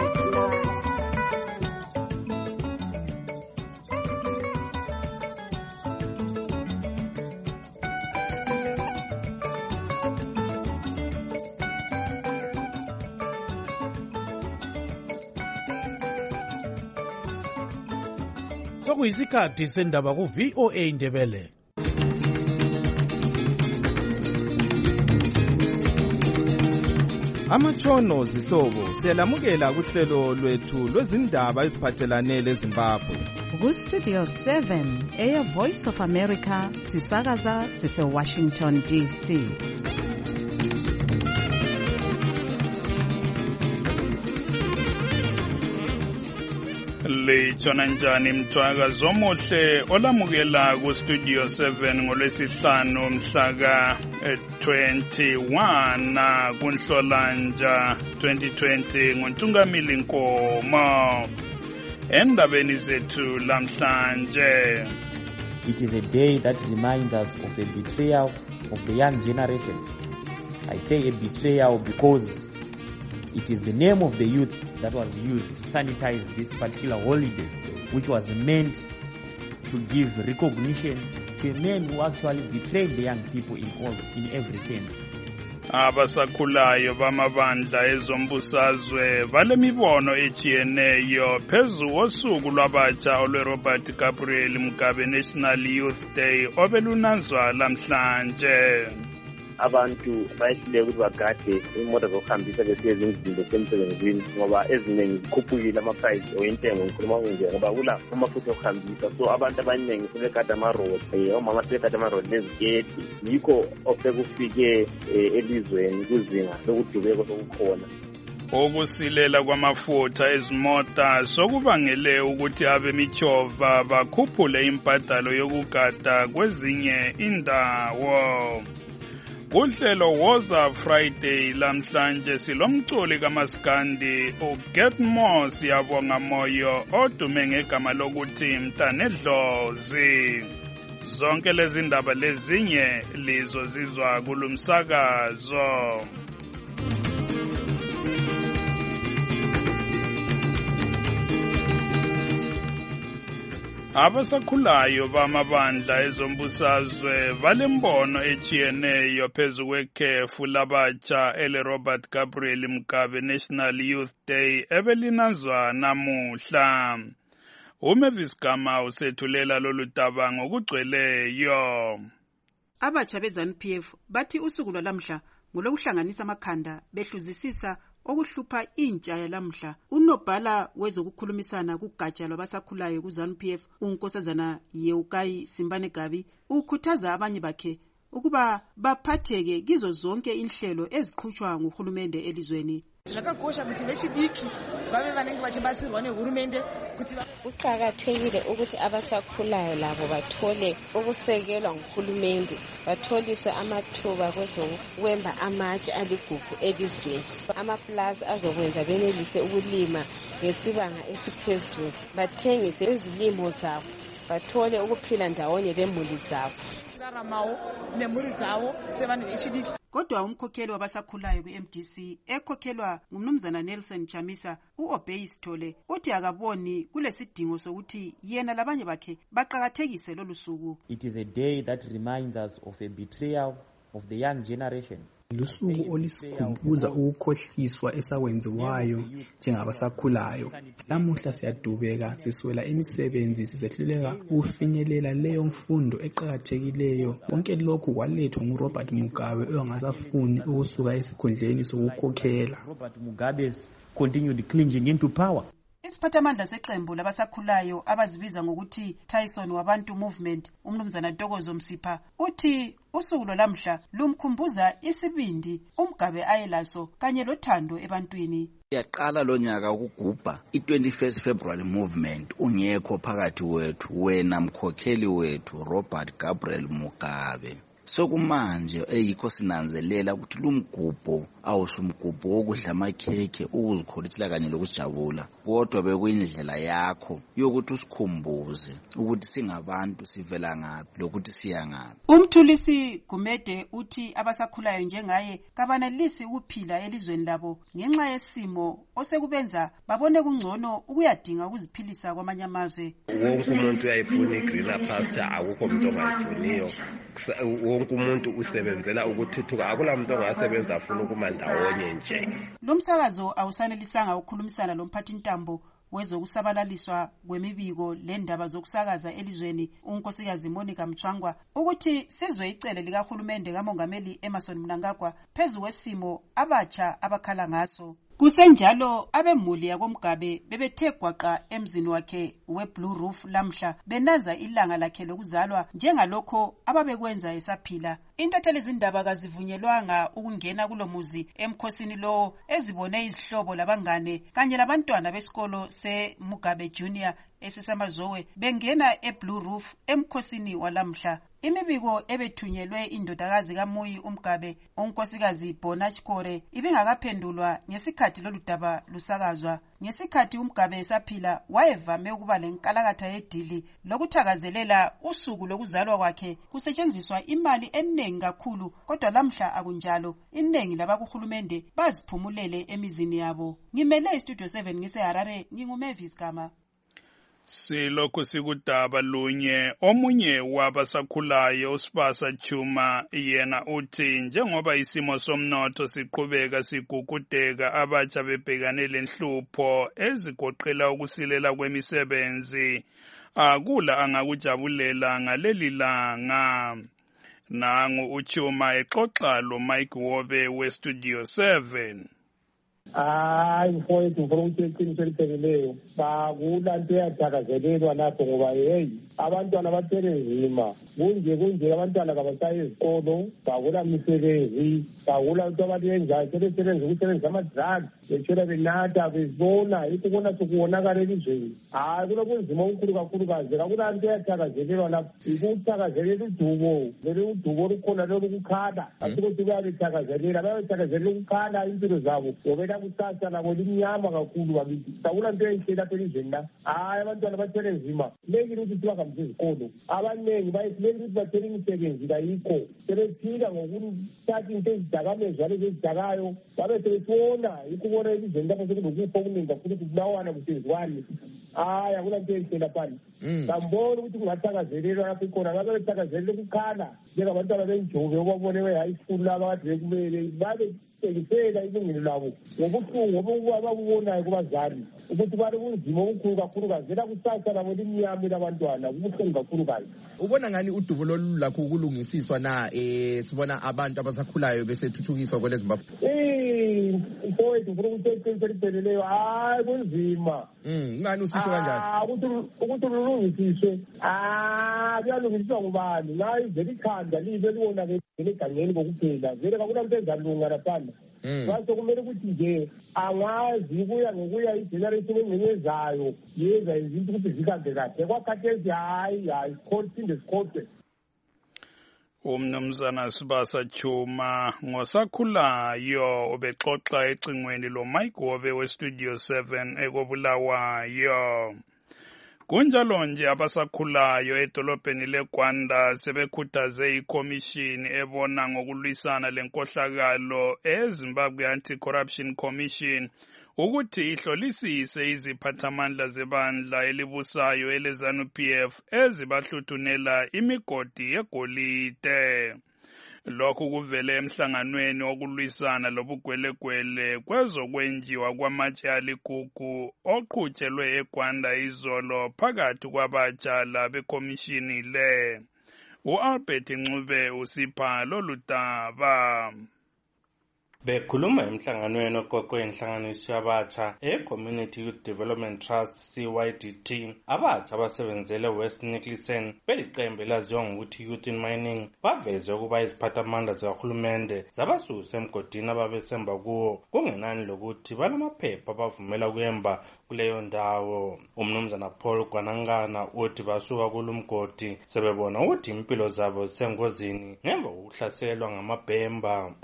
sokuyisikhathi sendaba ku-V O A Ndebele. Amatshono zihlobo siyalamukela kuhlelo lwethu lwezindaba eziphathelane leZimbabwe. Ku-Studio seven eya Voice of America sisakaza sise-Washington D C. Litshona njani mthwakazi omuhle olamukela ku-Studio seven ngolwesihlanu mhlaka twenty-one kuNhlolanja twenty twenty nguNtungamili Nkomo. Endabeni zethu lamhlanje. It is a day that reminds us of the betrayal of the young generation. I say a betrayal because it is the name of the youth that was used to sanitize this particular holiday, which was meant to give recognition to a man who actually betrayed the young people in all, in every sense. Abasakhulayo bamabandla ezombusazwe balemibono ejiyeneyo phezu kosuku lwabatsha olweRobert Gabriel Mugabe National Youth Day obelunazwa lamhlanje. Abantu bayehluleka ukuthi bagade imoto zokuhambisa besiye ezindlini semsebenzini ngoba eziningi zikhuphukile ama-price oyentengo ngikhuluma nje ngoba kula amafutha okuhambisa so abantu abaningi sebegada amaroli omama sebegada amaroli neziketi yikho osekufike elizweni kuzinga lokudubeka sokukhona. Ukusilela kwamafutha ezimota sokubangele ukuthi abemithova bakhuphule imbadalo yokugada kwezinye indawo. Uhlelo woza Friday lamhlanje silomculi kaMaskandi uGet More siyabonga moyo odume ngegama lokuthi Mntanedlozi. Zonke lezi ndaba lezinye lizozizwa kulumsakazo. Abasakhulayo bamabandla ezombusazwe balembono ejiyeneyo phezu kwekhefu labatsha eleRobert Gabriel Mugabe National Youth Day ebelinazwa namuhla. uMavis Gama usethulela lolu daba ngokugcweleyo. Abatsha beZANU P F bathi usuku lwalamhla ngolokuhlanganisa amakhanda behluzisisa okuhlupha intsha yalamhla. Unobhala wezokukhulumisana kugatsha lwabasakhulayo kuZANU P F uNkosazana Yeukai Simbane Gabi ukhuthaza abanye bakhe ukuba baphatheke kizo zonke inhlelo eziqhutshwa nguhulumende elizweni. Zvakakosha kuti vechidiki vave vanenge vachibatsirwa nehurumende kuti kuqakathekile ukuthi abasakhulayo labo bathole ukusekelwa nguhulumende, batholiswe amathuba kwezokwemba amatshe aligugu elizweni. Amaplazi azokwenza benelise ukulima ngesibanga esiphezulu, bathengise izilimo zabo, bathole ukuphila ndawonye lemuli zabo. Kodwa umkhokheli wabasakhulayo ku-M D C ekhokhelwa ngumnumzana Nelson Chamisa u-Obey Sithole uthi akaboni kulesidingo sokuthi yena labanye bakhe baqakathekise lolu suku. It is a day that reminds us of a betrayal of the young generation. Lusuku olisikhumbuza ukukhohliswa esakwenziwayo njengabasakhulayo. Lamuhla siyadubeka siswela imisebenzi sisehluleka ukufinyelela leyo mfundo eqakathekileyo. Konke lokhu kwalethwa nguRobert Mugabe ongasafuni ukusuka esikhundleni sokukhokhela. Robert Mugabe's continued clinging into power. Isiphathamandla seqembu labasakhulayo abazibiza ngokuthi Tyson Wabantu Movement umnumzana Ntokozo Msipha uthi usuku lwalamhla lumkhumbuza isibindi uMgabe ayelaso kanye lothando ebantwini. Yaqala lo nyaka ukugubha i-twenty-first February movement ungekho phakathi wethu wena mkhokheli wethu Robert Gabriel Mugabe. sokumanje eyikho sinanzelela ukuthi lumgubho awusumgubho wokudla amakhekhe ukuzikholitsela kanye lokuzijabula kodwa bekuyindlela yakho yokuthi usikhumbuze ukuthi singabantu sivela ngaphi lokuthi siya ngaphi. Umthulisi Gumede uthi abasakhulayo njengaye kabanelisi ukuphila elizweni labo ngenxa yesimo osekubenza babone kungcono ukuyadinga ukuziphilisa kwamanye amazwe. Wonke umuntu uyayifuna i-greener pasture, akukho umuntu ongayifuniyo. Wonke umuntu usebenzela ukuthuthuka, akula muntu ongasebenza afuna ukuma ndawonye nje. Lo msakazo awusanelisanga ukukhulumisana lomphathi ntambo wezokusabalaliswa kwemibiko lendaba zokusakaza elizweni unkosikazi Monica Mchwangwa ukuthi sizwe icele likahulumende kamongameli Emmerson Mnangagwa phezu kwesimo abatsha abakhala ngaso. Kusenjalo abemuli yakoMgabe bebethe gwaqa emzini wakhe weBlue Roof lamhla benanza ilanga lakhe lokuzalwa njengalokho ababekwenza esaphila. Intatheli izindaba kazivunyelwanga ukungena kulomuzi emkhosini lo ezibone izihlobo labangane kanye labantwana besikolo seMugabe Junior esisemazowe bengena eBlue Roof emkhosini walamhla. Imibiko ebethunyelwe indodakazi kaMuyi uMgabe unkosikazi Bonach Kore ibingakaphendulwa ngesikhathi loludaba lusakazwa. Ngesikhathi uMgabe esaphila wayevame ukuba lenkalakatha yedili lokuthakazelela usuku lokuzalwa kwakhe kusetshenziswa imali eningi kakhulu, kodwa lamhla akunjalo. Iningi labakuhulumende baziphumulele emizini yabo. Ngimele iStudio seven ngiseHarare, nginguMavis Gama. Silokhu sikudaba lunye omunye wabasakhulayo uSibasa Chuma yena uthi njengoba isimo somnotho siqhubeka sigugudeka abatsha bebhekane lenhlupho ezigoqela ukusilela kwemisebenzi akula angakujabulela ngaleli langa. Nangu uChuma exoxa lo Mike Wobe weStudio seven. Hayi mfowethu ngifuna ukuthi iqiniso elipheleleyo bakula nto eyathakazelelwa lapho ngoba hey abantwana bathele nzima kunje kunje abantwana kabasayi ezikolo bakula misebenzi bakula into abayenzayo sebesebenza ukusebenzisa ama-drugs betshela benatha bezibona yikho kona sokuwonakala elizweni. Hayi kulobunzima obukhulu kakhulukazi kakula nto eyathakazelelwa lapho ikuthakazelela udubo vele udubo olukhona lolu kukhala asikuthi bayalithakazelela bayalithakazelela ukukhala impilo zabo yobela kusasa labo limnyama kakhulu bakithi kakula nto enhle lapho elizweni la. Hayi abantwana bathele nzima lekile ukuthi sibahambise izikolo abaningi bayesilekile ukuthi bathele imisebenzi kayikho sebephila ngokuthatha into ezidakamezwa lezi ezidakayo babe sebesibona yikho ubona elizweni lapho sekulokufa okuningi kakhulu kubulawana kusenziwani. Hayi akula nto enhle laphana ngambona ukuthi kungathakazelelwa lapho ikhona ngabe bethakazelele ukukhala njengabantwana benjove obabone we-high school laba kade bekumele babe tekisela ilungelo labo ngobuhlungu ababubonayo kubazali ukuthi bari kunzima okukhulu kakhulukazi vela kusasa labo limnyama labantwana kubuhlungu kakhulukazi. Ubona ngani udubo lolu lakho ukulungisiswa na eh sibona abantu abasakhulayo besethuthukiswa kwele Zimbabwe? Eh mfowethu ngifuna ukuthi iqiniso elipheleleyo hayi kunzima. Mm ngani usisho kanjani? Ah ukuthi ukuthi lulungisiswe. Ah kuyalungiswa ngubani ngayi vele ikhanda libe libona ke egangeni kokuphela vele kakula nto ezalunga laphana. Baso kumele ukuthi nje angazi kuya ngokuya igeneration engenezayo yenza izinto ukuthi zihambe kahle kwakhathesi hayi hayi siphinde sikhothe. Umnumzana Sibasa Chuma ngosakhulayo obexoxa ecingweni lo Mike Wobe weStudio seven ekobulawayo. Kunjalo nje abasakhulayo edolobheni leGwanda sebekhuthaze ikomishini ebona ngokulwisana lenkohlakalo eZimbabwe Anti-Corruption Commission ukuthi ihlolisise iziphathamandla zebandla elibusayo eleZANU-P F ezibahluthunela imigodi yegolide. Lokhu kuvele emhlanganweni wokulwisana lobugwelegwele kwezokwenjiwa kwamatshe aligugu oqhutshelwe eGwanda izolo phakathi kwabatsha labekomishini le. U-Albert Ncube usipha lolu daba. Bekhuluma emhlanganweni oqoqwe inhlanganiso yabatsha e-Community Youth Development Trust C Y D T, abatsha abasebenzele West Nicholson beliqembu elaziwa ngokuthi Youth in Mining baveze ukuba iziphathamandla zikahulumende zabasusa emgodini ababesemba kuwo kungenani lokuthi banamaphepha abavumela kuyemba kuleyo ndawo. Umnumzana Paul Gwanangana uthi basuka kulumgodi sebebona ukuthi impilo zabo zisengozini ngemva kokuhlaselwa ngamabhemba.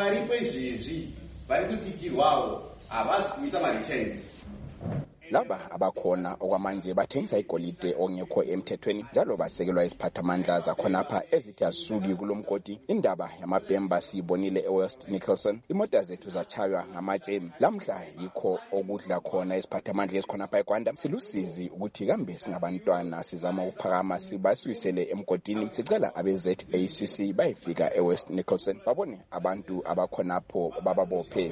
Izvi vari kutsikirwawo havasi kuisa ma-returns. Laba abakhona okwamanje bathengisa igolide ongekho emthethweni njalo basekelwa iziphathamandla zakhonapha ezithi asuki kulomgodi. Indaba yamabhemba siyibonile eWest Nicholson, imota zethu zachaywa ngamatshe. Lamhla yikho okudla khona iziphathamandla ezikhonapha eGwanda. Silusizi ukuthi kambe singabantwana sizama ukuphakama sibasuyisele emgodini. Sicela abe-Z A C C bayifika eWest Nicholson babone abantu abakhonapho bababophe.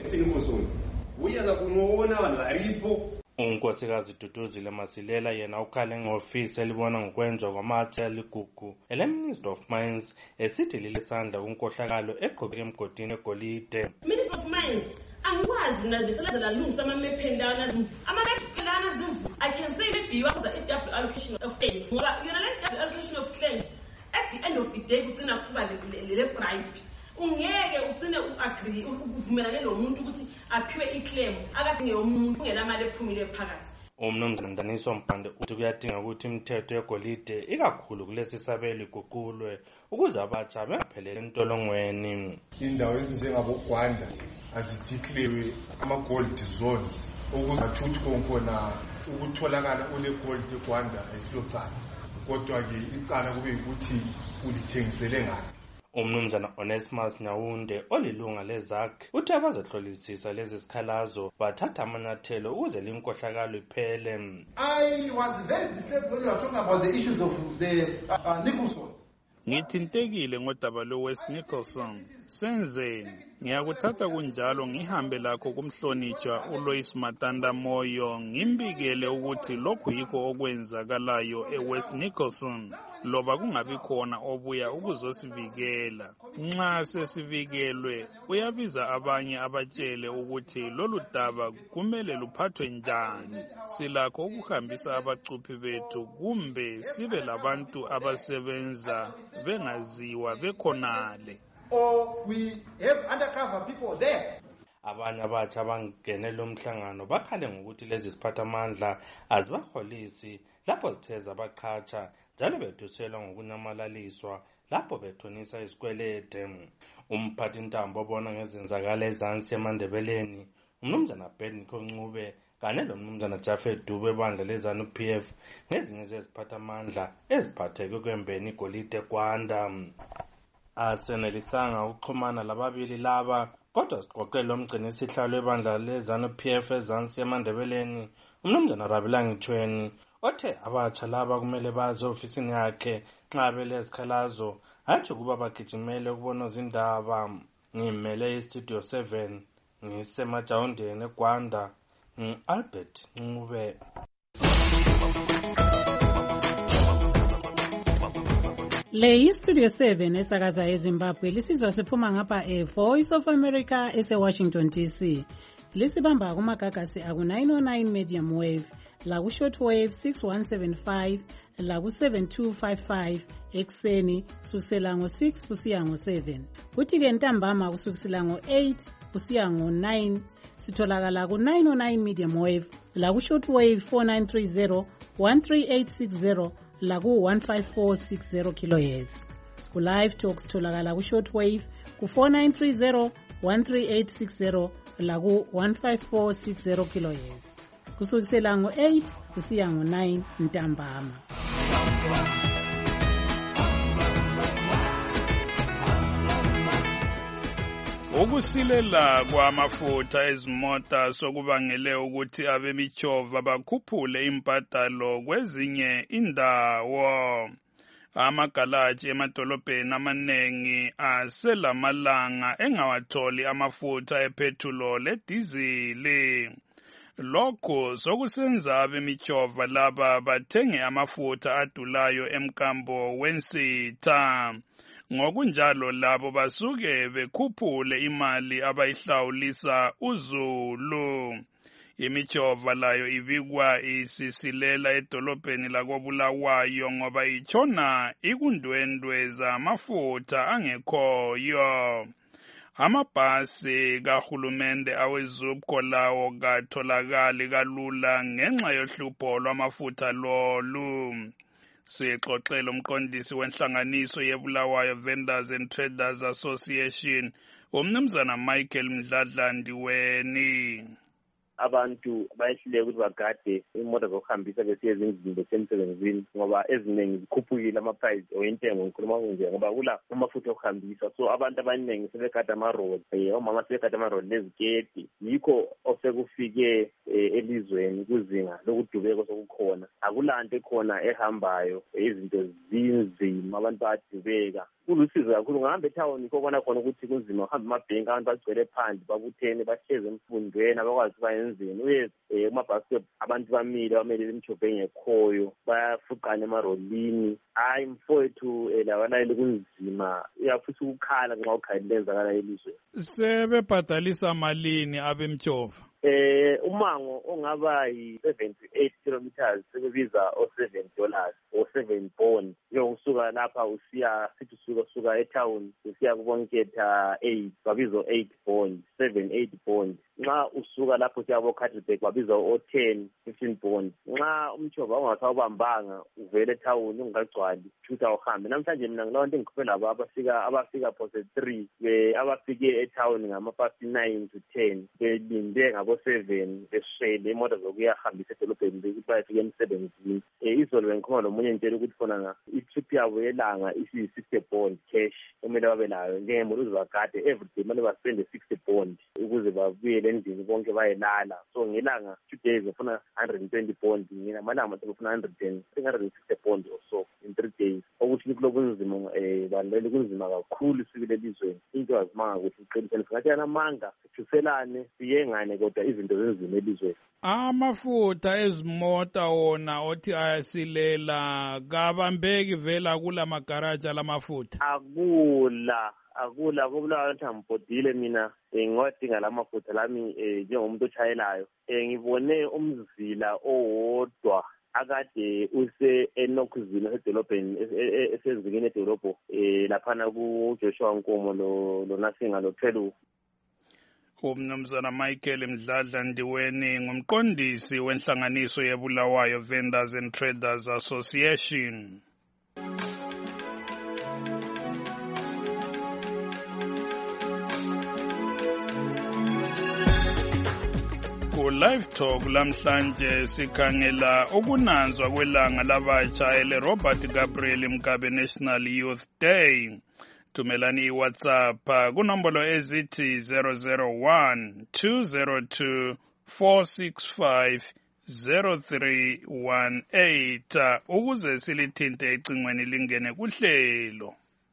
Uyaza kunoona vanhu varipo. Unkosikazi Duduzile Masilela yena ukhale ngehofisi elibona ngokwenziwa kwamatshe aligugu ele-Minister of Mines esithi lilisandla kunkohlakalo eqhubeke emgodini egolide. Minister of Mines angikwazi mina beselazela lungiswa amamepheni lawana amamepheni lawana zimvu. I can say maybe you have the double allocation of claims ngoba yona le double allocation of claims at the end of the day kucina kusiba le bribe. Ungeke ugcine uagree ukuvumelana nomuntu ukuthi aphiwe iclaim akadinge umuntu ungenamali ephumile phakathi. Umnumzana Ndaniso Mpande uthi kuyadinga ukuthi imithetho yegolide ikakhulu kulesi sabelo iguqulwe ukuze abatsha bengapheleli entolongweni. Indawo ezinjengaboGwanda azideclare ama-gold zones ukuze athuthi khona ukutholakala ule gold eGwanda esiyocala. Kodwa-ke icala kube ukuthi ulithengisele ngaphi. Umnumzana Onesimus Nyawunde olilunga lezakhe uthi abazohlolisisa lezi sikhalazo bathatha amanyathelo ukuze linkohlakalo iphele. I was very disturbed when you were talking about the issues of the uh, uh, Nicholson. Ngithintekile ngodaba lwe-West Nicholson. Senzeni ngiyakuthatha kunjalo ngihambe lakho kumhlonitshwa uLois Matanda Moyo ngimbikele ukuthi lokhu yikho okwenzakalayo eWest Nicholson loba kungabi khona obuya ukuzosivikela. Nxa sesivikelwe uyabiza abanye abatshele ukuthi lolu daba kumele luphathwe njani. Silakho ukuhambisa abacuphi bethu kumbe sibe labantu abasebenza bengaziwa bekhonale. Or we have undercover people there. Abanye abatsha abangene lo mhlangano bakhale ngokuthi lezi siphathamandla azibaholisi lapho zithe zabaqhatsha njalo bethuselwa ngokunyamalaliswa lapho bethonisa isikwelede. Umphathi ntambo obona ngezenzakalo ezansi eMandebeleni umnumzana Bedniko Ncube kanye lomnumzana Jafet Dube ebandla lezanu P F ngezinye zeziphathamandla eziphatheke kwembeni igolide eGwanda. Asenelisanga ukuxhumana lababili laba kodwa siqoqele lomgcini isihlalo ebandla lezanu P F ezansi eMandebeleni umnumzana Rabilang Chweni othe abatsha laba kumele baze ofisini yakhe nxa belesikhalazo athi kuba bagijimele ukubona izindaba. Ngimele iStudio seven ngisemajawundeni eGwanda ngi-Albert Ncube. Le iStudio seven esakaza eZimbabwe lisizwa siphuma ngapha eVoice of America ese-Washington D C. Lisibamba kumagagasi aku-nine oh nine medium wave laku-shortwave six one seven five laku-seven two five five ekuseni kusukisela ngo-six kusiya ngo-seven. Kuthi-ke ntambama kusukisela ngo-eight kusiya ngo-nine sitholakala ku-nine oh nine medium wave laku-shortwave four nine three zero one three eight six zero laku one five four six zero kilohertz. Ku live talk sitholakala ku shortwave ku four nine three zero one three eight six zero laku one five four six zero kilohertz. Kusukisela ngo-eight kusiya ngo-nine ntambama. Ukusilela kwamafutha ezimota sokubangele ukuthi abemichova bakhuphule imbadalo kwezinye indawo. Amagalaji emadolobheni amanengi aselamalanga engawatholi amafutha epethulo ledizili. Lokho sokusenza abemichova laba bathenge amafutha adulayo emkambo wensitha. ngokunjalo labo basuke bekhuphule imali abayihlawulisa uZulu. Imijova layo ibikwa isisilela edolobheni lakobulawayo ngoba itshona ikundwendwe zamafutha angekhoyo. Amabhasi kahulumende awezubko lawo katholakali kalula ngenxa yohlupho lwamafutha lolu. Sixoxele umqondisi wenhlanganiso yeBulawayo Vendors and Traders Association, umnumzana Michael Mdladla Ndiweni. Abantu bayehluleka ukuthi bagade imoto zokuhambisa besiye ezindlini besemsebenzini ngoba eziningi zikhuphukile ama-price oyentengo ngikhuluma kunje ngoba kula amafutha okuhambisa, so abantu abaningi sebegada ama-road, omama sebegada ama-road leziketi. Yikho osekufike elizweni kuzinga lokudubeka sokukhona. Akulanto ekhona ehambayo, izinto zinzima, abantu bayadubeka. Kulusizo kakhulu ngahamba etown yikho kona khona ukuthi kunzima uhamba amabhenki, abantu bagcwele phandle babuthene bahleze emfundweni abakwazi ukuba yenzeni. Uye kumabhasi abantu bamile bamelele imijova engekhoyo bayafuqana emarolini. Hayi mfowethu lawalayeli kunzima, uyafisa ukukhala nxa ukhalile lenzakala elizweni. Sebebhadalisa malini abemjova? Eh umango ongaba yi seventy-eight kilometers sebebiza o seven dollars o seven bond. Yo usuka lapha usiya sithi suka suka etown usiya kubonketha eight babiza eight bond, seven eight bond. Nxa usuka lapho siyabo Catterback babiza o ten fifteen bond. Nxa umjova ungasawubambanga uvele etown ungagcwali thutha uhambe. Namhlanje mina ngilonto engikhophela labo abafika abafika phose three be abafike etown ngama past nine to ten belinde ngabo seven beshele imoto zokuyahambisa edolobheni ukuthi bayefika emsebenzini. Izolo bengikhuluma lomunye ngitshela ukuthi khona i-trip yabo yelanga isi-sixty bond cash kumele babe nayo njengemoto uzibagade everyday manje baspende sixty bond ukuze babuyele endlini bonke bayelala. So ngelanga two days ufuna one hundred twenty bond, ngina malanga ufuna one hundred sixty bond or so in three days. Ukuthi kulobunzima eh balele kunzima kakhulu sikile elizweni. Into azimanga ukuthi iqiniso ngathi yanamanga sijuselane siyengane kodwa izinto zenzima elizweni. Amafutha ezimota wona othi ayasilela kabambeki vela kula magaraja lamafutha. Akula akula kubulawa ukuthi ambodile mina ngiwadinga lamafutha lami njengomuntu ochayelayo. Ngibone umzila owodwa akade use enokuzini edolobheni esezingeni edolobho laphana ku Joshua Nkomo lo lo Nasinga lo Thelu. Umnumzana Michael Mdladla Ndiweni ngumqondisi wenhlanganiso yeBulawayo Vendors and Traders Association. Ku live talk lamhlanje sikhangela ukunanzwa kwelanga labatsha ele Robert Gabriel Mugabe National Youth Day. Tumelani WhatsApp kunombolo ezithi zero zero one two zero two four six five zero three one eight ukuze silithinte ecingweni lingene kuhlelo.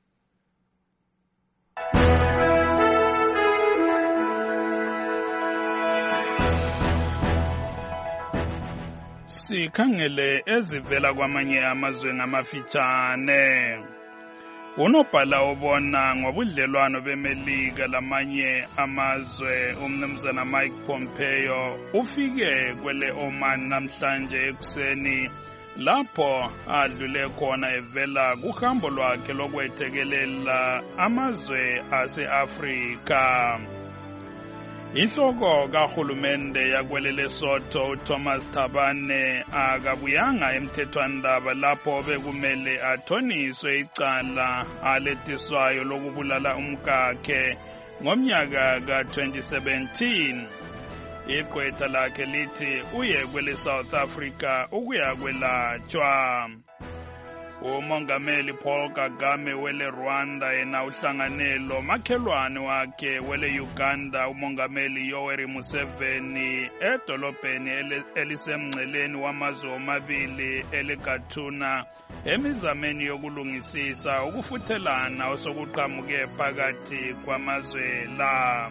Sikhangele ezivela kwamanye amazwe ngamafitshane. Unobhala obona ngobudlelwano beMelika lamanye amazwe umnumzana Mike Pompeo ufike kwele Oman namhlanje ekuseni lapho adlule khona evela kuhambo lwakhe lokwethekelela amazwe ase-Afrika. Inhloko kahulumende yakwele Lesotho uThomas Thabane akabuyanga emthethwandaba lapho bekumele athoniswe icala aletiswayo lokubulala umkakhe ngomnyaka ka twenty seventeen. Iqwetha lakhe lithi uye kwele South Africa ukuya kwelatshwa. Umongameli Paul Kagame wele Rwanda yena uhlanganelo makhelwane wakhe wele Uganda umongameli Yoweri Museveni edolobheni elisemngceleni wamazwe omabili eleGatuna emizameni yokulungisisa ukufuthelana osokuqhamuke phakathi kwamazwe la.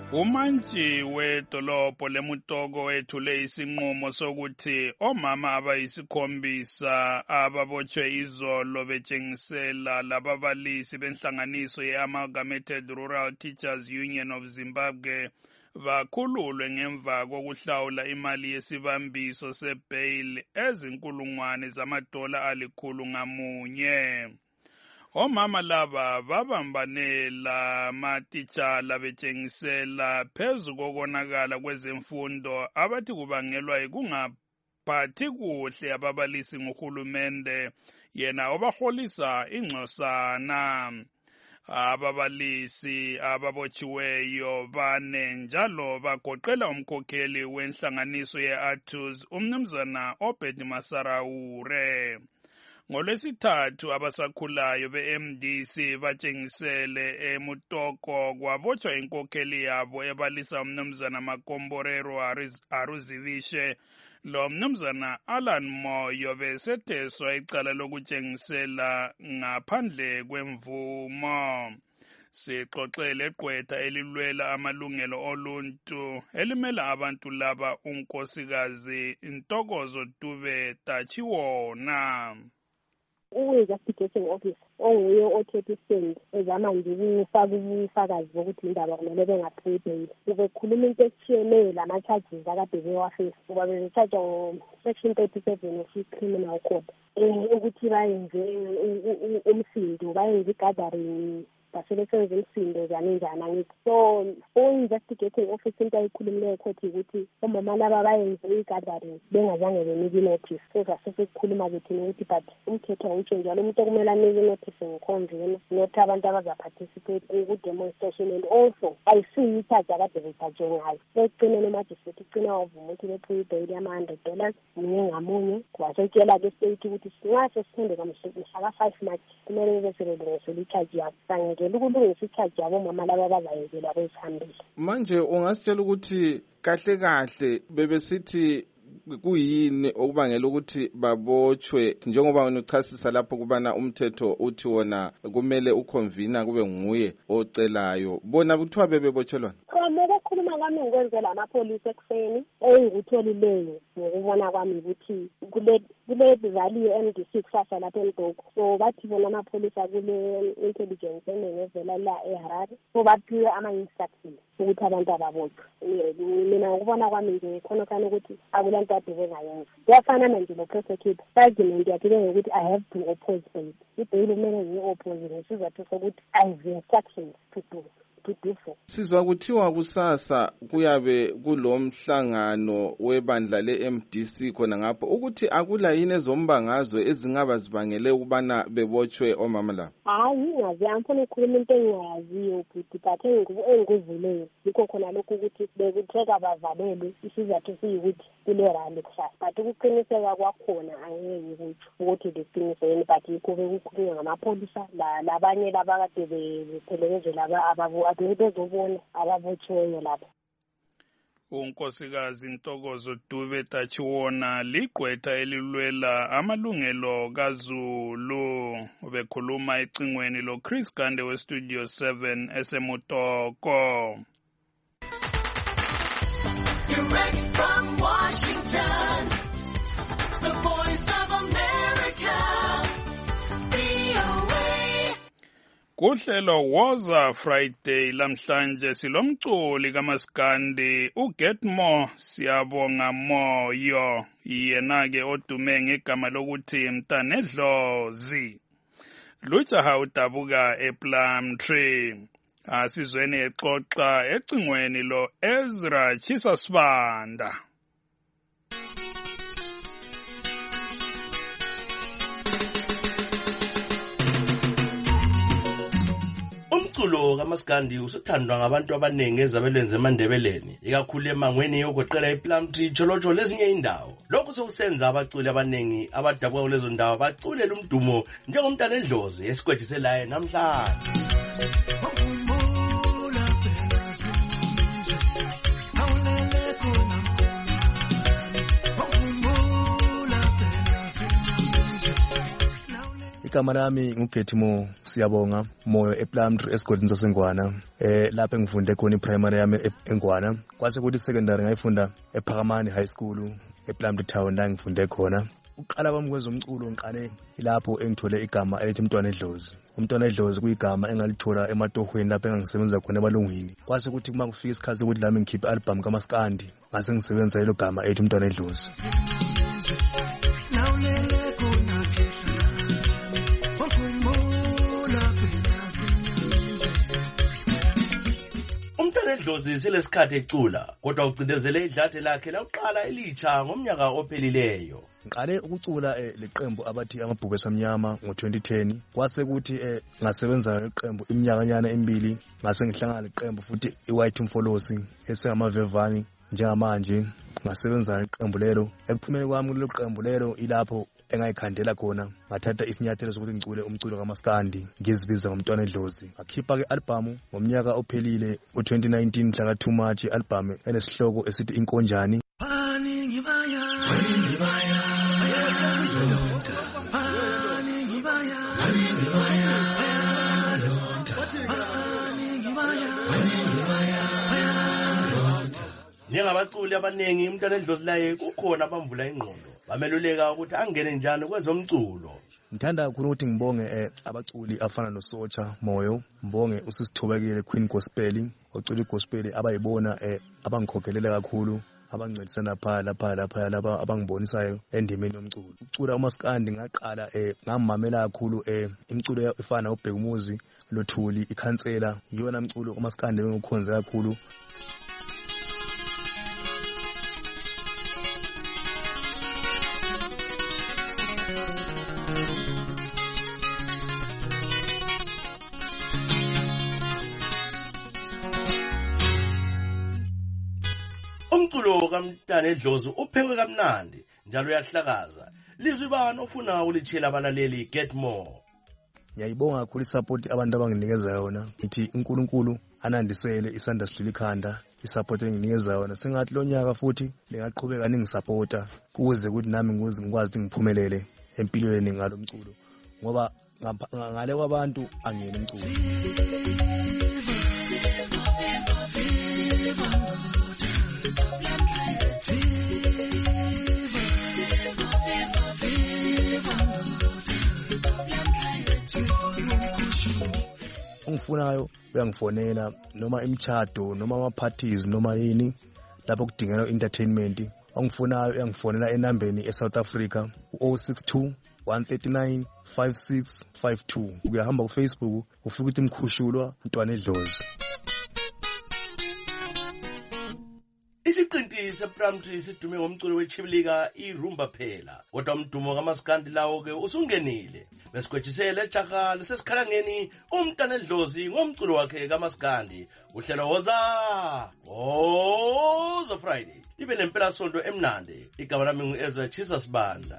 Umantshi wedolobho leMutoko wethule isinqumo sokuthi omama abayisikhombisa ababotshwe izolo betshengisela lababalisi benhlanganiso ye-Amalgamated Rural Teachers Union of Zimbabwe bakhululwe ngemva kokuhlawula imali yesibambiso sebail ezinkulungwane zamadola alikhulu ngamunye. Omama laba babambanela matitshala betshengisela phezu kokonakala kwezemfundo abathi kubangelwa yikungaphathi kuhle ababalisi nguhulumende yena obaholisa ingcosana. Ababalisi ababotshiweyo bane njalo bagoqela umkhokheli wenhlanganiso ye-Atus umnumzana Obed Masaraure. NgoLwesithathu abasakhulayo be-M D C batshengisele eMutoko kwabotshwa inkokheli yabo ebalisa umnumzana Makomborero Aruzivishe lo mnumzana Alan Moyo besetheswa icala lokutshengisela ngaphandle kwemvumo. Sixoxele gqwetha elilwela amalungelo oluntu elimela abantu laba unkosikazi Ntokozo Dube Tachiwona. Uwe-investigation office onguye othethe istand ezama nje ukufaka ubufakazi bokuthi indaba kumele bengaphiwe bail. Ubekhuluma into eshiyeneyo lama-charges akade bewafisa kuba bebetshaja ngo-section thirty-seven of i-criminal code um ukuthi bayenze umsindo, bayenze i-gathering basebenza umsindo njani njani angithi. So o-investigating office into ayikhulumileyo khothi ukuthi omama laba bayenze i-gathering bengazange benike i-notice. So sasesikhuluma kethini ukuthi but umthetho awutsho njalo, umuntu okumele anike i-notice ngikhonjena not abantu abazaparticipate ku-demonstration, and also ayisiyo i-charge akade bethatshwe ngayo. Ekugcineni umajistrate ugcina wavuma ukuthi bephiwe ibail yama-hundred dollars munye ngamunye. Wasetshela-ke estate ukuthi nxa sesithembeka mhlaka five March kumele bebe sebelungisela i-charge yabo. Ngeke ukulungisa i-charge yabo mama laba bazayekela kwesihambile. Manje ungasitshela ukuthi kahle kahle bebesithi kuyini okubangela ukuthi babotshwe, njengoba unuchasisa lapho kubana umthetho uthi wona kumele uconvener kube nguye ocelayo, bona kuthiwa bebebotshelwana? Ukukhuluma kwami ngikwenzela amapholisa ekuseni engikutholileyo ngokubona kwami ukuthi kule kule valley ye-M D C kusasa lapha eMdoko. So bathi bona amapholisa kule intelligence enengevela la eHarare, so baphiwe ama-instructions ukuthi abantu ababotshwe. Mina ngokubona kwami nje khona khona ukuthi akulanto ade bengayenza. Kuyafanana nje lo-prosecutor argument yakhe ukuthi I have to oppose bail. Ibail kumele ngiyi-oppose ngesizathu sokuthi I have instructions to do. Sizwa kuthiwa kusasa kuyabe kulomhlangano webandla le-M D C khona ngapho ukuthi akula yini ezombangazwe ezingaba zibangele ukubana bebotshwe omama la. Hayi ngazi amfuna ukukhuluma into engayaziyo futhi but engikuvuleyo yikho khona lokho ukuthi bekutheka bavalelwe isizathu siyikuthi kule rally kusasa, but ukuqiniseka kwakhona angeke ukuthi ukuthi leqinisweni, but yikho bekukhulunywa ngamapholisa labanye labakade bethelekeze laba ababo bezobona ababotshiweyo lapha. Unkosikazi Ntokozo Dube Tachiwona ligqwetha elilwela amalungelo kaZulu bekhuluma ecingweni lo Chris Gande we Studio seven eseMutoko. Direct from Washington, the Voice of America, V O A. Kuhlelo Woza Friday lamhlanje silomculi kaMaskandi uGetmore Siyabonga Moyo, yena ke odume ngegama lokuthi Mtanedlozi. Lujaha udabuka ePlumtree. Asizweni exoxa ecingweni lo Ezra Chisasibanda. Umculo kaMaskandi usuthandwa ngabantu abaningi ezabelweni zeMandebeleni, ikakhulu emangweni yokuqela ePlumtree, Jolojo lezinye indawo. Lokhu sokusenza abaculi abaningi abadabuka kulezo ndawo baculela umdumo njengomntanedlozi esikwethu selaye namhlanje. igama lami nguGetimo Siyabonga Moyo ePlumtree esigodini saseNgwana. Eh lapha ngifunde khona iPrimary yami eNgwana. Kwase kuthi secondary ngayifunda ePhakamani High School ePlumtree Town la ngifunde khona. Uqala kwami kwezomculo ngiqale ilapho engithole igama elithi Mntwana Edlozi. Umntwana Edlozi kuyigama engalithola ematohweni lapho engangisebenza khona ebalungwini. Kwase kuthi kuma kufika isikhathi ukuthi lami ngikhiphe album kaMaskandi, ngase ngisebenza lo gama elithi Mntwana Edlozi. Umntwana Edlozi silesikhathi ecula kodwa ucindezele idlathe lakhe laqala elitsha ngomnyaka ophelileyo. Ngiqale ukucula leqembu abathi amabhubesi amnyama ngo twenty ten. Kwase kuthi ngasebenza leqembu iminyakanyana emibili, ngase ngihlangana leqembu futhi iWhite Mfolosi esengamavevani njengamanje. Ngasebenza leqembu lelo. Ekuphumeni kwami kulelo qembu lelo ilapho engayikhandela khona, ngathatha isinyathelo sokuthi ngicule umculo kaMaskandi ngizibiza ngomntwana Edlozi. Ngakhipha ke album ngomnyaka ophelile u twenty nineteen mhla ka two March, album enesihloko esithi Inkonjani. Bani ngibaya, bani ngibaya, ayalonda. Bani ngibaya, bani ngibaya, ayalonda. Bani ngibaya, bani ngibaya, ayalonda. Njengabaculi abanengi umntwana Edlozi laye kukhona abamvula ingqondo, bameluleka ukuthi angene njani kwezomculo. Ngithanda kakhulu ukuthi ngibonge eh, abaculi afana noSocha Moyo, ngibonge uSisithobekile Queen Gospel, ocula igospel abayibona eh, abangikhokhelela kakhulu, abancedisana pha lapha lapha laba abangibonisayo endimeni yomculo. Ucula uMaskandi ngaqala eh, ngamamela kakhulu eh, imculo efana uBheka Umuzi, Lothuli, iKhansela, iyona mculo uMaskandi bengikhonza kakhulu. Umculo kaMntwana Edlozi uphekwe kamnandi njalo uyahlakaza. Lizwi bani ofuna ulitshela abalaleli Get More? Ngiyayibonga kakhulu isupport abantu abanginikeza yona. Ngithi uNkulunkulu anandisele isandla sidlula ikhanda, isupport enginikeza yona. Singathi lo nyaka futhi lingaqhubeka ningisupporta kuze ukuthi nami ngikwazi ngiphumelele empilweni ngalo mculo, ngoba ngale kwabantu angiyena umculo. Ungifunayo uyangifonela noma imchado noma ama parties noma yini lapho kudingeka entertainment. Ungifunayo uyangifonela enambeni eSouth Africa zero six two, one three nine, five six five two. Uyahamba ku Facebook ufika uthi Mkhushulwa Mntwana Edlozi. Isiqinti sePlumtree sidume ngomculo wechibilika iRumba phela, kodwa umdumo kaMaskandi lawo ke usungenile. Besikwetshisele eJaga lesesikhalangeni umntwana Edlozi ngomculo wakhe kaMaskandi. Uhlelo woza Woza Friday. Ibe nempela sonto emnandi. Igama lami nguEzra Jesus Banda.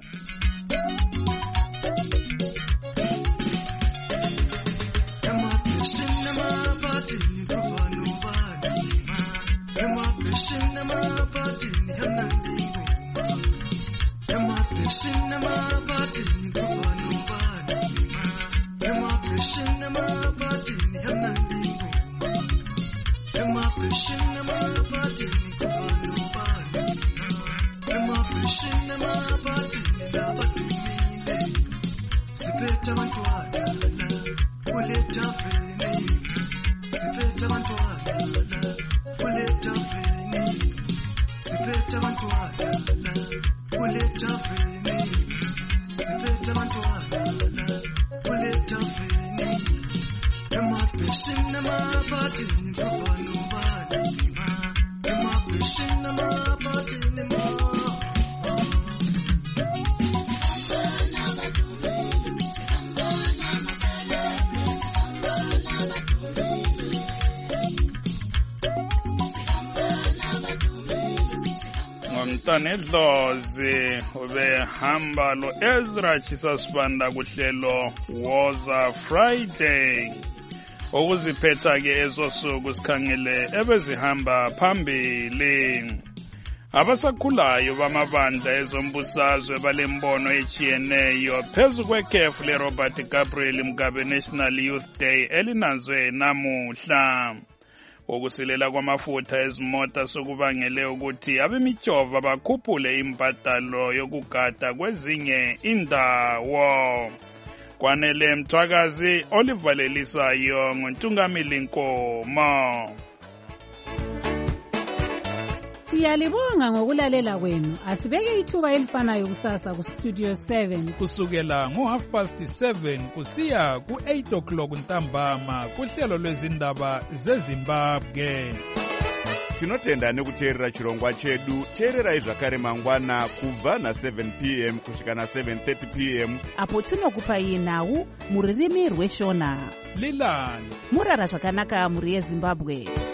Umntwana Edlozi ubehamba lo Ezra Jesus Banda kuhlelo Woza Friday. Okuziphetha ke ezosuku sikhangele ebezihamba phambili. abasakhulayo bamabandla ezombusazwe balembono echiyeneyo phezu kwekhefu leRobert Gabriel Mugabe National Youth Day elinanzwe namuhla. Ukusilela kwamafutha ezimota sokubangele ukuthi abemijova bakhuphule imbadalo yokugada kwezinye indawo. Kwanele Mthwakazi, olivalelisayo nguNtungamili Nkomo. Siyalibonga ngokulalela kwenu. Asibeke ithuba elifanayo kusasa ku Studio seven kusukela ngo half past seven kusiya ku eight o'clock ntambama kuhlelo lwezindaba zeZimbabwe. Tinotenda nekuteerera chirongwa chedu. Teererai zvakare mangwana kubva na seven p m kusvika na seven thirty p m apo tinokupai nhau muririmi rweshona. Lilani murara zvakanaka muri yeZimbabwe.